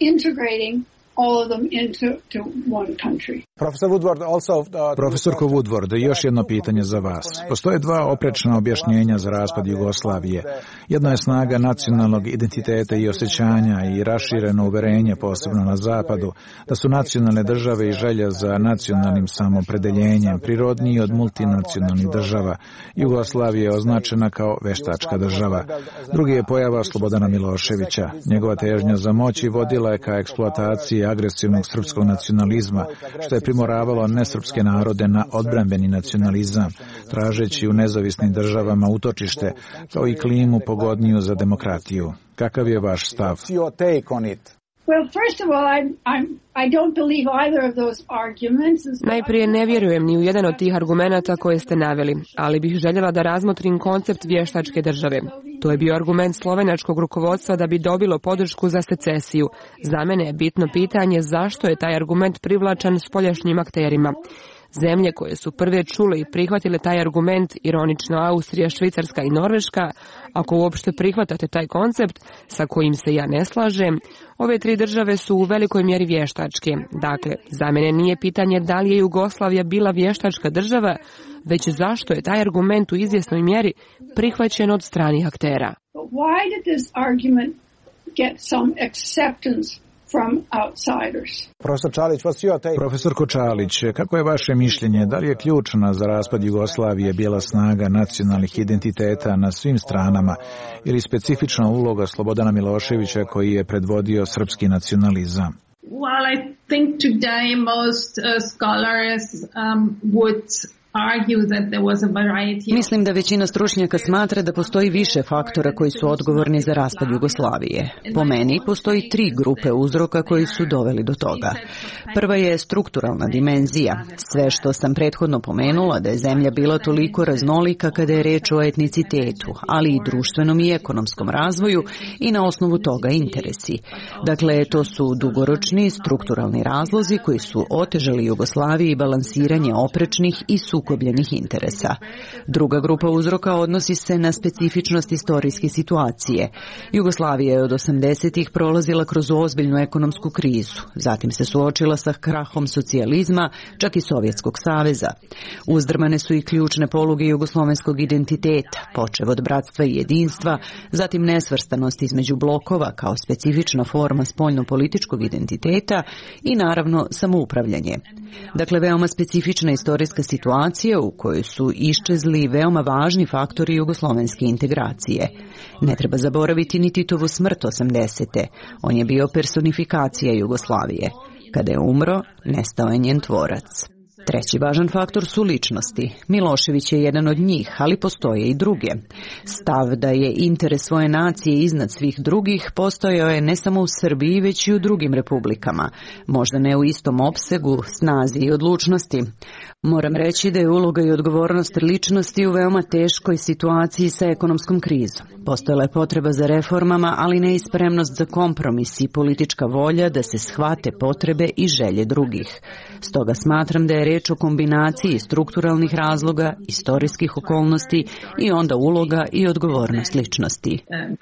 all of them into to one country. Profesor Woodward, also, uh, Profesorko Woodward, još jedno pitanje za vas. Postoje dva oprečna objašnjenja za raspad Jugoslavije. Jedno je snaga nacionalnog identiteta i osjećanja i rašireno uverenje, posebno na zapadu, da su nacionalne države i želja za nacionalnim samopredeljenjem prirodniji od multinacionalnih država. Jugoslavija je označena kao veštačka država. Drugi je pojava Slobodana Miloševića. Njegova težnja za moći vodila je ka eksploataciji agresivnog srpskog nacionalizma, što je primoravalo nesrpske narode na odbrambeni nacionalizam, tražeći u nezavisnim državama utočište, kao i klimu pogodniju za demokratiju. Kakav je vaš stav? Well, first of all, I, I'm, I don't believe either of those arguments. Najprije ne vjerujem ni u jedan od tih argumenata koje ste naveli, ali bih željela da razmotrim koncept vještačke države. To je bio argument slovenačkog rukovodstva da bi dobilo podršku za secesiju. Za mene je bitno pitanje zašto je taj argument privlačan spoljašnjim akterima. Zemlje koje su prve čule i prihvatile taj argument, ironično Austrija, Švicarska i Norveška, ako uopšte prihvatate taj koncept sa kojim se ja ne slažem, ove tri države su u velikoj mjeri vještačke. Dakle, za mene nije pitanje da li je Jugoslavija bila vještačka država, već zašto je taj argument u izvjesnoj mjeri prihvaćen od stranih aktera. Why did this argument get some acceptance from outsiders? Profesor Čalić, what's your take? Profesor Kočalić, kako je vaše mišljenje? Da li je ključna za raspad Jugoslavije bila snaga nacionalnih identiteta na svim stranama ili specifična uloga Slobodana Miloševića koji je predvodio srpski nacionalizam? Well, I think today most uh, scholars um, would Mislim da većina stručnjaka smatra da postoji više faktora koji su odgovorni za raspad Jugoslavije. Po meni postoji tri grupe uzroka koji su doveli do toga. Prva je strukturalna dimenzija. Sve što sam prethodno pomenula da je zemlja bila toliko raznolika kada je reč o etnicitetu, ali i društvenom i ekonomskom razvoju i na osnovu toga interesi. Dakle, to su dugoročni strukturalni razlozi koji su otežali Jugoslaviji balansiranje oprečnih i sukobljenih interesa. Druga grupa uzroka odnosi se na specifičnost istorijske situacije. Jugoslavija je od osamdesetih prolazila kroz ozbiljnu ekonomsku krizu, zatim se suočila sa krahom socijalizma, čak i Sovjetskog saveza. Uzdrmane su i ključne poluge jugoslovenskog identiteta, počev od bratstva i jedinstva, zatim nesvrstanost između blokova kao specifična forma spoljno-političkog identiteta i naravno samoupravljanje. Dakle, veoma specifična istorijska situacija u kojoj su iščezli veoma važni faktori jugoslovenske integracije. Ne treba zaboraviti ni Titovu smrt osamdesete. On je bio personifikacija Jugoslavije. Kada je umro, nestao je njen tvorac. Treći važan faktor su ličnosti. Milošević je jedan od njih, ali postoje i druge. Stav da je interes svoje nacije iznad svih drugih postojao je ne samo u Srbiji, već i u drugim republikama. Možda ne u istom opsegu, snazi i odlučnosti. Moram reći da je uloga i odgovornost ličnosti u veoma teškoj situaciji sa ekonomskom krizom. Postojala je potreba za reformama, ali ne i spremnost za kompromis i politička volja da se shvate potrebe i želje drugih. Stoga smatram da je reč o kombinaciji strukturalnih razloga, istorijskih okolnosti i onda uloga i odgovornost ličnosti.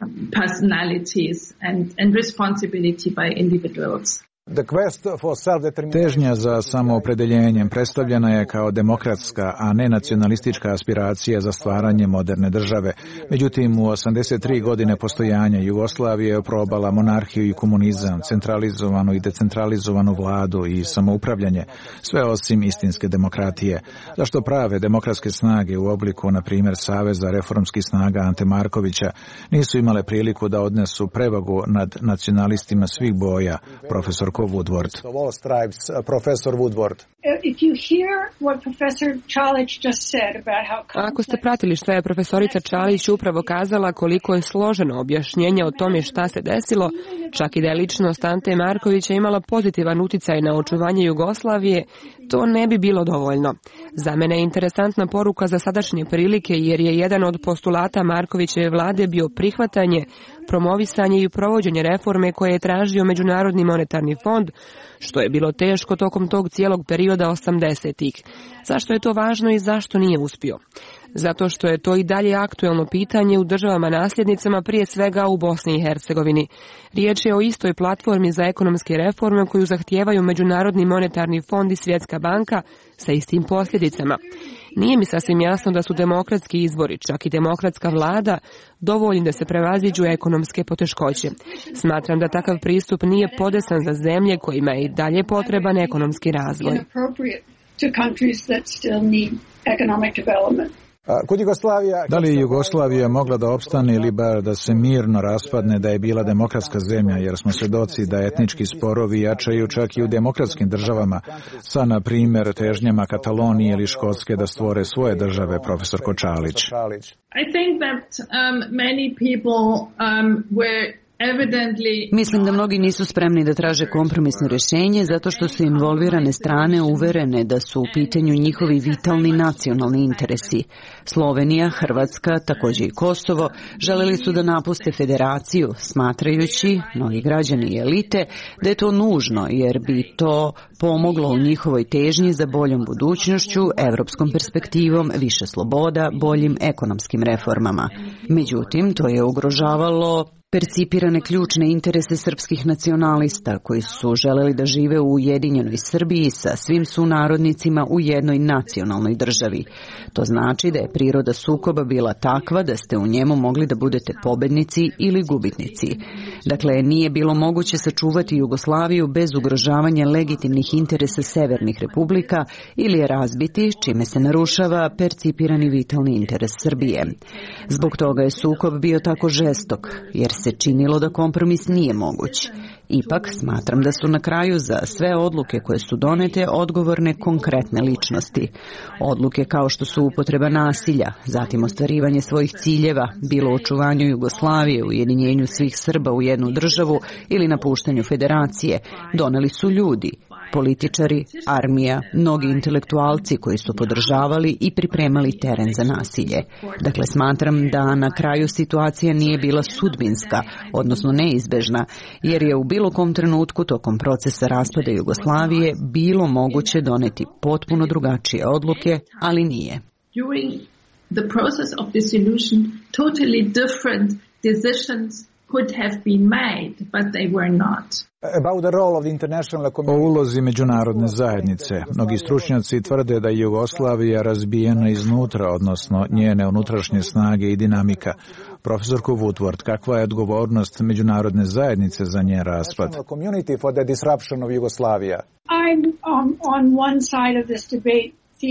Težnja za samoopredeljenjem predstavljena je kao demokratska, a ne nacionalistička aspiracija za stvaranje moderne države. Međutim, u osamdeset tri godine postojanja Jugoslavije je oprobala monarhiju i komunizam, centralizovanu i decentralizovanu vladu i samoupravljanje, sve osim istinske demokratije. Zašto prave demokratske snage u obliku, na primjer, Saveza reformskih snaga Ante Markovića, nisu imale priliku da odnesu prevagu nad nacionalistima svih boja, profesor Woodward. Profesor Woodward. Ako ste pratili što je profesorica Čalić upravo kazala koliko je složeno objašnjenje o tome šta se desilo, čak i da je ličnost Ante Markovića imala pozitivan uticaj na očuvanje Jugoslavije, to ne bi bilo dovoljno. Za mene je interesantna poruka za sadašnje prilike jer je jedan od postulata Markovićeve vlade bio prihvatanje, promovisanje i provođenje reforme koje je tražio Međunarodni monetarni fond, što je bilo teško tokom tog cijelog perioda osamdesetih. Zašto je to važno i zašto nije uspio? Zato što je to i dalje aktuelno pitanje u državama nasljednicama, prije svega u Bosni i Hercegovini. Riječ je o istoj platformi za ekonomske reforme koju zahtijevaju Međunarodni monetarni fond i Svjetska banka sa istim posljedicama. Nije mi sasvim jasno da su demokratski izbori, čak i demokratska vlada, dovoljni da se prevaziđu ekonomske poteškoće. Smatram da takav pristup nije podesan za zemlje kojima je i dalje potreban ekonomski razvoj. Da li je Jugoslavija mogla da opstane ili bar da se mirno raspadne da je bila demokratska zemlja, jer smo svjedoci da etnički sporovi jačaju čak i u demokratskim državama, sa na primjer težnjama Katalonije ili Škotske da stvore svoje države, profesorko Čalić. I think that um, many people um, were Mislim da mnogi nisu spremni da traže kompromisno rješenje zato što su involvirane strane uverene da su u pitanju njihovi vitalni nacionalni interesi. Slovenija, Hrvatska, također i Kosovo želeli su da napuste federaciju, smatrajući, mnogi građani i elite, da je to nužno jer bi to pomoglo u njihovoj težnji za boljom budućnošću, evropskom perspektivom, više sloboda, boljim ekonomskim reformama. Međutim, to je ugrožavalo percipirane ključne interese srpskih nacionalista koji su želeli da žive u ujedinjenoj Srbiji sa svim sunarodnicima u jednoj nacionalnoj državi. To znači da je priroda sukoba bila takva da ste u njemu mogli da budete pobednici ili gubitnici. Dakle, nije bilo moguće sačuvati Jugoslaviju bez ugrožavanja legitimnih interesa severnih republika ili je razbiti, čime se narušava percipirani vitalni interes Srbije. Zbog toga je sukob bio tako žestok, jer se činilo da kompromis nije moguć. Ipak smatram da su na kraju za sve odluke koje su donete odgovorne konkretne ličnosti. Odluke kao što su upotreba nasilja, zatim ostvarivanje svojih ciljeva, bilo očuvanju Jugoslavije, ujedinjenju svih Srba u jednu državu ili napuštanju federacije, doneli su ljudi, političari, armija, mnogi intelektualci koji su podržavali i pripremali teren za nasilje. Dakle, smatram da na kraju situacija nije bila sudbinska, odnosno neizbežna, jer je u bilo kom trenutku tokom procesa raspada Jugoslavije bilo moguće doneti potpuno drugačije odluke, ali nije. During the process of dissolution, totally different decisions could have been made, but they were not. O ulozi međunarodne zajednice. Mnogi stručnjaci tvrde da je Jugoslavija razbijena iznutra, odnosno njene unutrašnje snage i dinamika. Profesorko Woodward, kakva je odgovornost međunarodne zajednice za njen raspad? I'm um, on one side of this debate.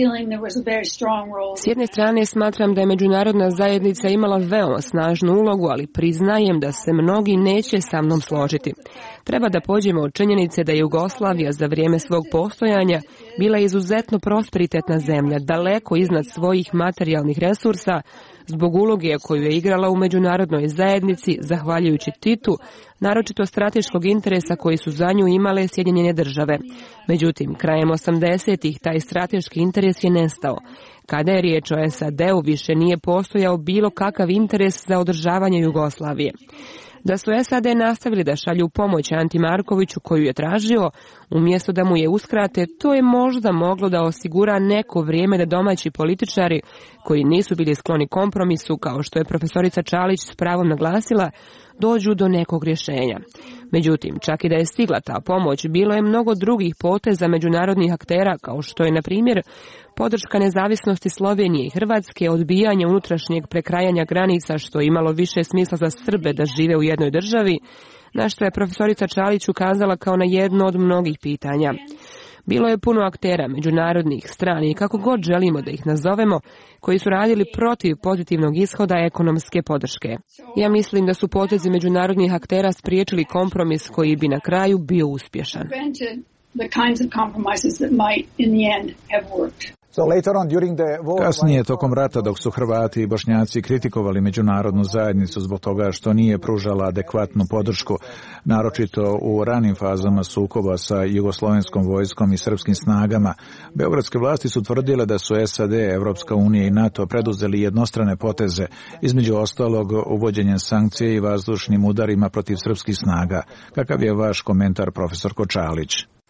S jedne strane smatram da je međunarodna zajednica imala veoma snažnu ulogu, ali priznajem da se mnogi neće sa mnom složiti. Treba da pođemo od činjenice da je Jugoslavija za vrijeme svog postojanja bila izuzetno prosperitetna zemlja, daleko iznad svojih materijalnih resursa, zbog uloge koju je igrala u međunarodnoj zajednici, zahvaljujući Titu, naročito strateškog interesa koji su za nju imale Sjedinjene države. Međutim, krajem osamdesetih taj strateški interes je nestao. Kada je riječ o S A D-u, više nije postojao bilo kakav interes za održavanje Jugoslavije. Da su S A D nastavili da šalju pomoć Anti Markoviću koju je tražio, umjesto da mu je uskrate, to je možda moglo da osigura neko vrijeme da domaći političari, koji nisu bili skloni kompromisu, kao što je profesorica Čalić s pravom naglasila, dođu do nekog rješenja. Međutim, čak i da je stigla ta pomoć, bilo je mnogo drugih poteza međunarodnih aktera, kao što je, na primjer, podrška nezavisnosti Slovenije i Hrvatske, odbijanje unutrašnjeg prekrajanja granica, što je imalo više smisla za Srbe da žive u jednoj državi, na što je profesorica Čalić ukazala kao na jedno od mnogih pitanja. Bilo je puno aktera, međunarodnih, strani, kako god želimo da ih nazovemo, koji su radili protiv pozitivnog ishoda ekonomske podrške. Ja mislim da su potezi međunarodnih aktera spriječili kompromis koji bi na kraju bio uspješan. the kinds of compromises that might in the end have worked. Kasnije, tokom rata, dok su Hrvati i Bošnjaci kritikovali međunarodnu zajednicu zbog toga što nije pružala adekvatnu podršku, naročito u ranim fazama sukoba sa jugoslovenskom vojskom i srpskim snagama, beogradske vlasti su tvrdile da su S A D, Evropska unija i NATO preduzeli jednostrane poteze, između ostalog uvođenjem sankcija i vazdušnim udarima protiv srpskih snaga. Kakav je vaš komentar, profesorko Čalić?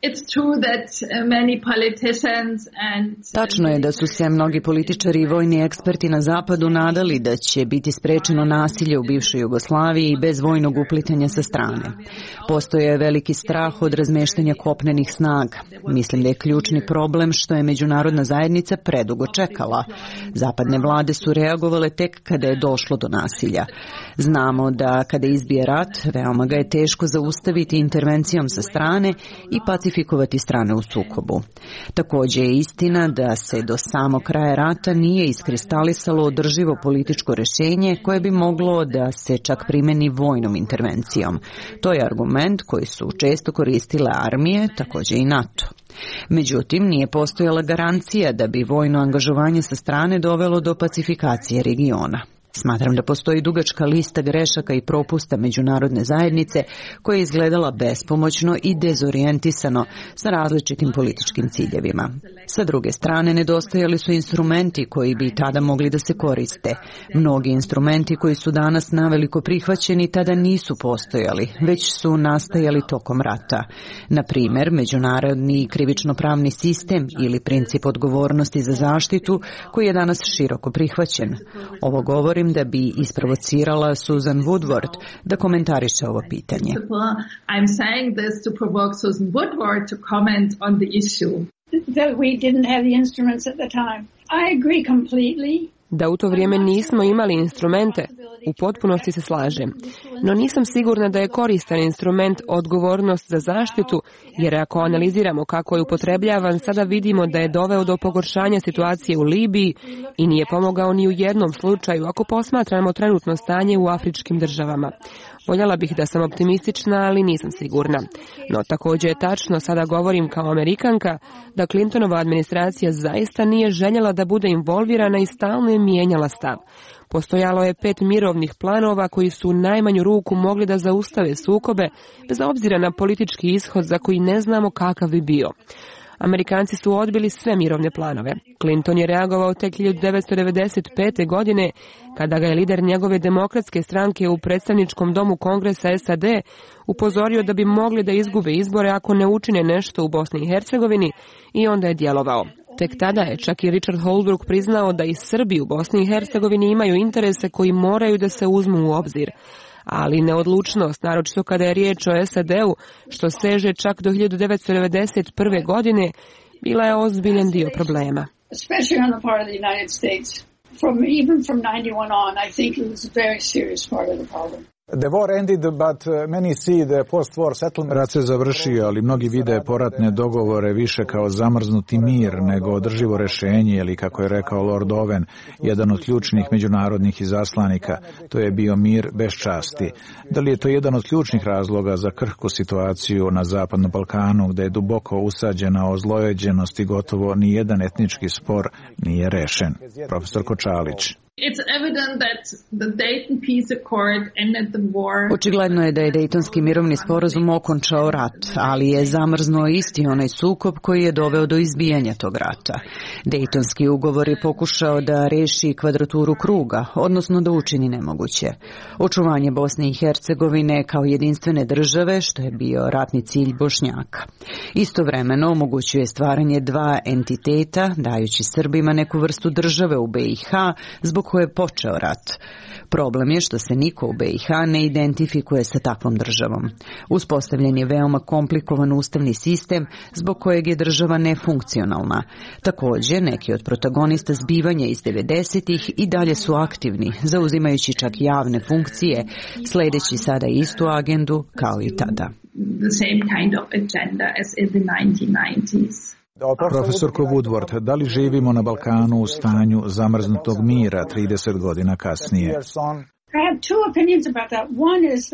Tačno je da su se mnogi političari i vojni eksperti na zapadu nadali da će biti sprečeno nasilje u bivšoj Jugoslaviji bez vojnog uplitanja sa strane. Postoje je veliki strah od razmeštanja kopnenih snaga. Mislim da je ključni problem što je međunarodna zajednica predugo čekala. Zapadne vlade su reagovale tek kada je došlo do nasilja. Znamo da kada izbije rat, veoma ga je teško zaustaviti intervencijom sa strane i pacifikovati strane u sukobu. Također je istina da se do samog kraja rata nije iskristalisalo održivo političko rješenje koje bi moglo da se čak primeni vojnom intervencijom. To je argument koji su često koristile armije, također i NATO. Međutim, nije postojala garancija da bi vojno angažovanje sa strane dovelo do pacifikacije regiona. Smatram da postoji dugačka lista grešaka i propusta međunarodne zajednice koja je izgledala bespomoćno i dezorijentisano sa različitim političkim ciljevima. Sa druge strane, nedostajali su instrumenti koji bi tada mogli da se koriste. Mnogi instrumenti koji su danas naveliko prihvaćeni tada nisu postojali, već su nastajali tokom rata. Na primjer, međunarodni krivično-pravni sistem ili princip odgovornosti za zaštitu koji je danas široko prihvaćen. Ovo govorim da bi isprovocirala Susan Woodward da komentariše ovo pitanje. I'm saying this to provoke Susan Woodward to comment on the issue. That we didn't have the instruments at the time. I agree completely. Da u to vrijeme nismo imali instrumente, u potpunosti se slažem. No nisam sigurna da je koristan instrument odgovornost za zaštitu, jer ako analiziramo kako je upotrebljavan, sada vidimo da je doveo do pogoršanja situacije u Libiji i nije pomogao ni u jednom slučaju ako posmatramo trenutno stanje u afričkim državama. Voljela bih da sam optimistična, ali nisam sigurna. No također je tačno, sada govorim kao Amerikanka, da Clintonova administracija zaista nije željela da bude involvirana i stalno je mijenjala stav. Postojalo je pet mirovnih planova koji su u najmanju ruku mogli da zaustave sukobe, bez obzira na politički ishod za koji ne znamo kakav bi bio. Amerikanci su odbili sve mirovne planove. Clinton je reagovao tek hiljadu devetsto devedeset pete. godine, kada ga je lider njegove demokratske stranke u predstavničkom domu Kongresa S A D upozorio da bi mogli da izgube izbore ako ne učine nešto u Bosni i Hercegovini, i onda je djelovao. Tek tada je čak i Richard Holbrooke priznao da i Srbi u Bosni i Hercegovini imaju interese koji moraju da se uzmu u obzir. Ali neodlučnost, naročito kada je riječ o S A D-u, što seže čak do hiljadu devetsto devedeset prve. godine, bila je ozbiljan dio problema. Especially on the part of the United States. From, even from ninety-one on, I think it was a very serious part of the problem. The war ended, but many see the post-war settlement. Rat se završio, ali mnogi vide poratne dogovore više kao zamrznuti mir nego održivo rješenje, ili kako je rekao Lord Owen, jedan od ključnih međunarodnih izaslanika, to je bio mir bez časti. Da li je to jedan od ključnih razloga za krhku situaciju na Zapadnom Balkanu, gdje je duboko usađena ozlojeđenost i gotovo ni jedan etnički spor nije rešen? Profesor Kočalić. It's evident that the Dayton Peace Accord ended the war. Očigledno je da je Dejtonski mirovni sporazum okončao rat, ali je zamrznuo isti onaj sukob koji je doveo do izbijanja tog rata. Dejtonski ugovor je pokušao da reši kvadraturu kruga, odnosno da učini nemoguće. Očuvanje Bosne i Hercegovine kao jedinstvene države, što je bio ratni cilj Bošnjaka. Istovremeno omogućuje stvaranje dva entiteta, dajući Srbima neku vrstu države u B i H, zbog koje je počeo rat. Problem je što se niko u B i H ne identifikuje sa takvom državom. Uspostavljen je veoma komplikovan ustavni sistem zbog kojeg je država nefunkcionalna. Također, neki od protagonista zbivanja iz devedesetih i dalje su aktivni, zauzimajući čak javne funkcije, sledeći sada istu agendu kao i tada. The same kind of agenda as in the nineteen nineties. Profesorko Woodward, da li živimo na Balkanu u stanju zamrznutog mira trideset godina kasnije? I have two opinions about that. One is that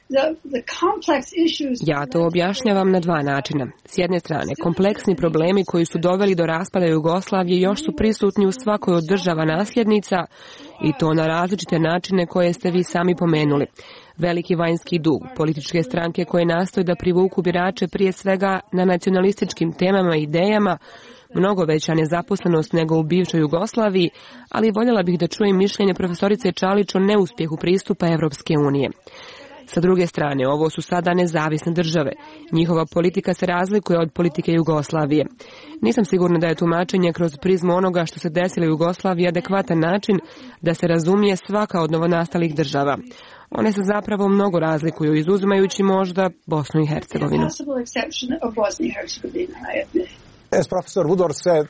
Ja to objašnjavam na dva načina. S jedne strane, kompleksni problemi koji su doveli do raspada Jugoslavije još su prisutni u svakoj od država nasljednica i to na različite načine koje ste vi sami pomenuli. Veliki vanjski dug, političke stranke koje nastoje da privuku birače prije svega na nacionalističkim temama i idejama, mnogo veća nezaposlenost nego u bivšoj Jugoslaviji, ali voljela bih da čujem mišljenje profesorice Čalić o neuspjehu pristupa Evropske unije. Sa druge strane, ovo su sada nezavisne države. Njihova politika se razlikuje od politike Jugoslavije. Nisam sigurna da je tumačenje kroz prizmu onoga što se desilo u Jugoslaviji adekvatan način da se razumije svaka od novonastalih država. One se zapravo mnogo razlikuju, izuzimajući možda Bosnu i Hercegovinu. As Professor Woodward said,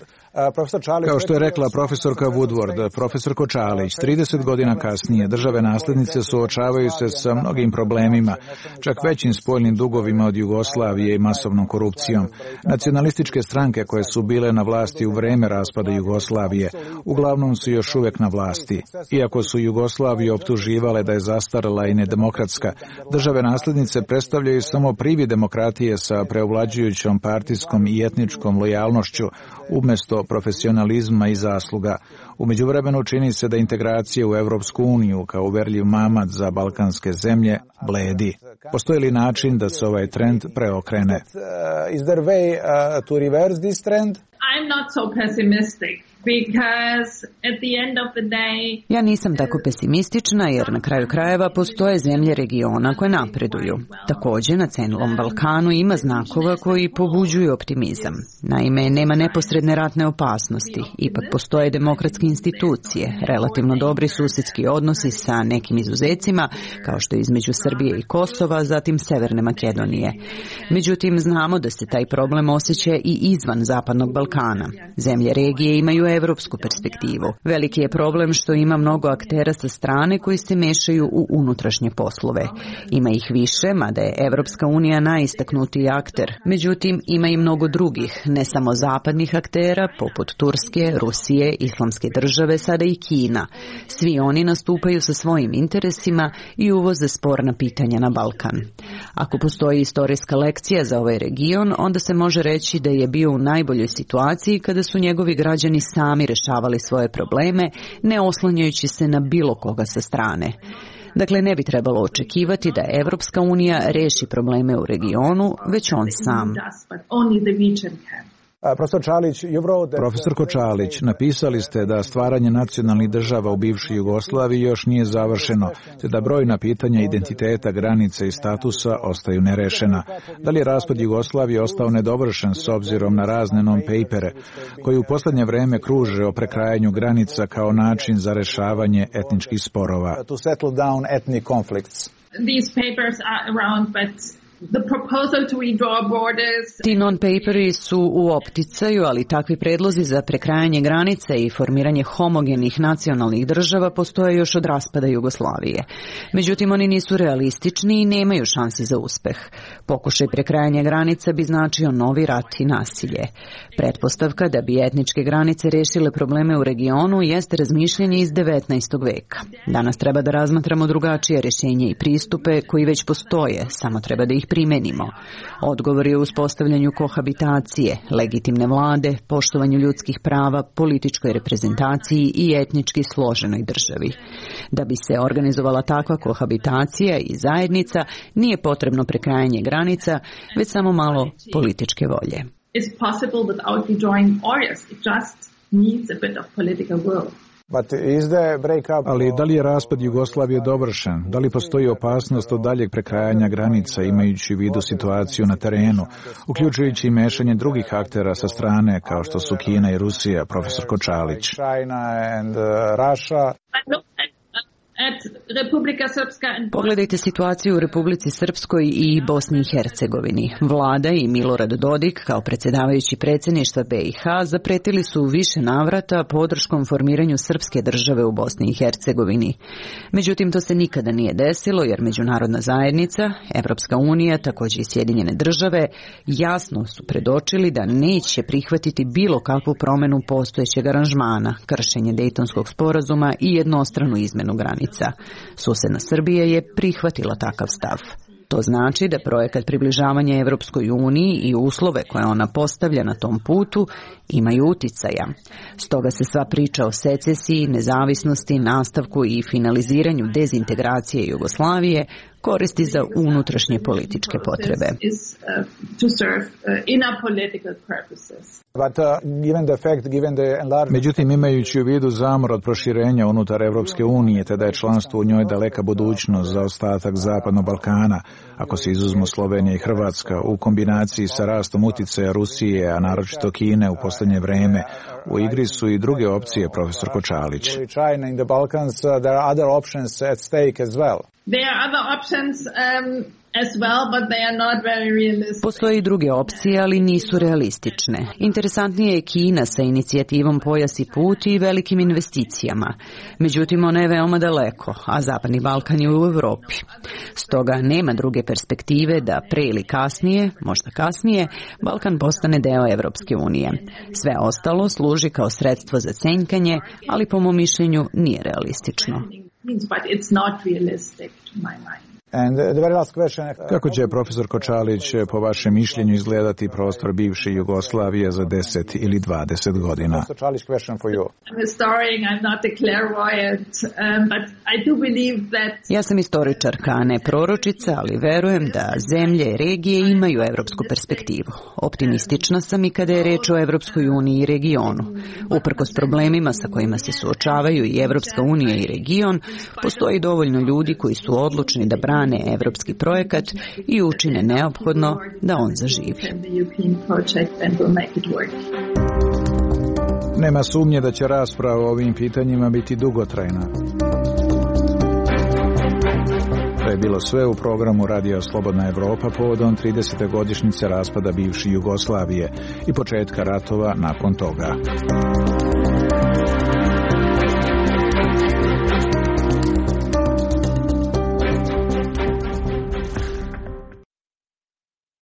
Kao što je rekla profesorka Woodward, profesorko Čalić, trideset godina kasnije države naslednice suočavaju se sa mnogim problemima, čak većim spoljnim dugovima od Jugoslavije i masovnom korupcijom. Nacionalističke stranke koje su bile na vlasti u vreme raspada Jugoslavije, uglavnom su još uvijek na vlasti. Iako su Jugoslaviju optuživale da je zastarela i nedemokratska, države naslednice predstavljaju samo privid demokratije sa preovlađujućom partijskom i etničkom lojalnošću, umjesto profesionalizma i zasluga. U međuvremenu čini se da integracija u Evropsku uniju kao uverljiv mamac za balkanske zemlje bledi. Postoji li način da se ovaj trend preokrene? Is there a way uh, to reverse this trend? I'm not so pessimistic. Because at the end of the day... Ja nisam tako pesimistična jer na kraju krajeva postoje zemlje regiona koje napreduju. Također na celom Balkanu ima znakova koji pobuđuju optimizam. Naime, nema neposredne ratne opasnosti. Ipak postoje demokratske institucije, relativno dobri susjedski odnosi sa nekim izuzecima, kao što je između Srbije i Kosova, zatim Severne Makedonije. Međutim, znamo da se taj problem osjeća i izvan Zapadnog Balkana. Zemlje regije imaju evropsku perspektivu. Veliki je problem što ima mnogo aktera sa strane koji se mešaju u unutrašnje poslove. Ima ih više, mada je Evropska unija najistaknutiji akter. Međutim, ima i mnogo drugih, ne samo zapadnih aktera, poput Turske, Rusije, Islamske države, sada i Kina. Svi oni nastupaju sa svojim interesima i uvoze sporna pitanja na Balkan. Ako postoji istorijska lekcija za ovaj region, onda se može reći da je bio u najboljoj situaciji kada su njegovi građani sami rešavali svoje probleme, ne oslanjajući se na bilo koga sa strane. Dakle, ne bi trebalo očekivati da Evropska unija reši probleme u regionu, već on sam. Profesor Čalić, Profesorko Čalić, napisali ste da stvaranje nacionalnih država u bivšoj Jugoslaviji još nije završeno, te da brojna pitanja identiteta, granice i statusa ostaju nerešena. Da li je raspad Jugoslavije ostao nedovršen s obzirom na razne non-papere, koji u posljednje vreme kruže o prekrajanju granica kao način za rešavanje etničkih sporova? These papers are around, but the proposal to redraw borders... Ti non-paperi su u opticaju, ali takvi predlozi za prekrajanje granice i formiranje homogenih nacionalnih država postoje još od raspada Jugoslavije. Međutim, oni nisu realistični i nemaju šansi za uspeh. Pokušaj prekrajanja granica bi značio novi rat i nasilje. Pretpostavka da bi etničke granice rešile probleme u regionu jeste razmišljanje iz devetnaestog veka. Danas treba da razmatramo drugačije rješenje i pristupe koji već postoje, samo treba da ih primenimo. Odgovor je u uspostavljanju kohabitacije, legitimne vlade, poštovanju ljudskih prava, političkoj reprezentaciji i etnički složenoj državi. Da bi se organizovala takva kohabitacija i zajednica, nije potrebno prekrajanje granica, već samo malo političke volje. It's possible without redrawing borders. It just needs a bit of political will. Ali da li je raspad Jugoslavije dovršen? Da li postoji opasnost od daljeg prekrajanja granica imajući u vidu situaciju na terenu, uključujući i mešanje drugih aktera sa strane kao što su Kina i Rusija, profesorko Čalić? Pogledajte situaciju u Republici Srpskoj i Bosni i Hercegovini. Vlada i Milorad Dodik, kao predsjedavajući predsjedništva B i H, zapretili su više navrata podrškom formiranju srpske države u Bosni i Hercegovini. Međutim, to se nikada nije desilo jer međunarodna zajednica, Evropska unija, također i Sjedinjene države, jasno su predočili da neće prihvatiti bilo kakvu promjenu postojećeg aranžmana, kršenje Dejtonskog sporazuma i jednostranu izmenu granica. Susjedna Srbija je prihvatila takav stav. To znači da projekat približavanja Evropskoj uniji i uslove koje ona postavlja na tom putu imaju uticaja. Stoga se sva priča o secesiji, nezavisnosti, nastavku i finaliziranju dezintegracije Jugoslavije koristi za unutrašnje političke potrebe. Međutim, imajući u vidu zamor od proširenja unutar Evropske unije, te da je članstvo u njoj daleka budućnost za ostatak Zapadnog Balkana, ako se izuzmu Slovenija i Hrvatska, u kombinaciji sa rastom uticaja Rusije, a naročito Kine u posljednje vreme, u igri su i druge opcije, profesor Kočalić. There are other options um, as well, but they are not very realistic. Postoje i druge opcije, ali nisu realistične. Interesantnije je Kina sa inicijativom Pojas i put i velikim investicijama. Međutim, ona je veoma daleko, a Zapadni Balkan je u Evropi. Stoga nema druge perspektive da pre ili kasnije, možda kasnije, Balkan postane deo Evropske unije. Sve ostalo služi kao sredstvo za cenjkanje, ali po mom mišljenju nije realistično. But it's not realistic to my mind. Kako će, profesor Kočalić, po vašem mišljenju izgledati prostor bivše Jugoslavije za deset ili dvadeset godina? Ja sam istoričarka, a ne proročica, ali verujem da zemlje i regije imaju evropsku perspektivu. Optimistična sam i kada je reč o Evropskoj uniji i regionu. Uprkos problemima sa kojima se suočavaju i Evropska unija i region, postoji dovoljno ljudi koji su odlučni da brane evropski projekat i učine neophodno da on zaživi. Nema sumnje da će rasprava o ovim pitanjima biti dugotrajna. To je bilo sve u programu Radija Slobodna Evropa povodom tridesete godišnjice raspada bivše Jugoslavije i početka ratova nakon toga.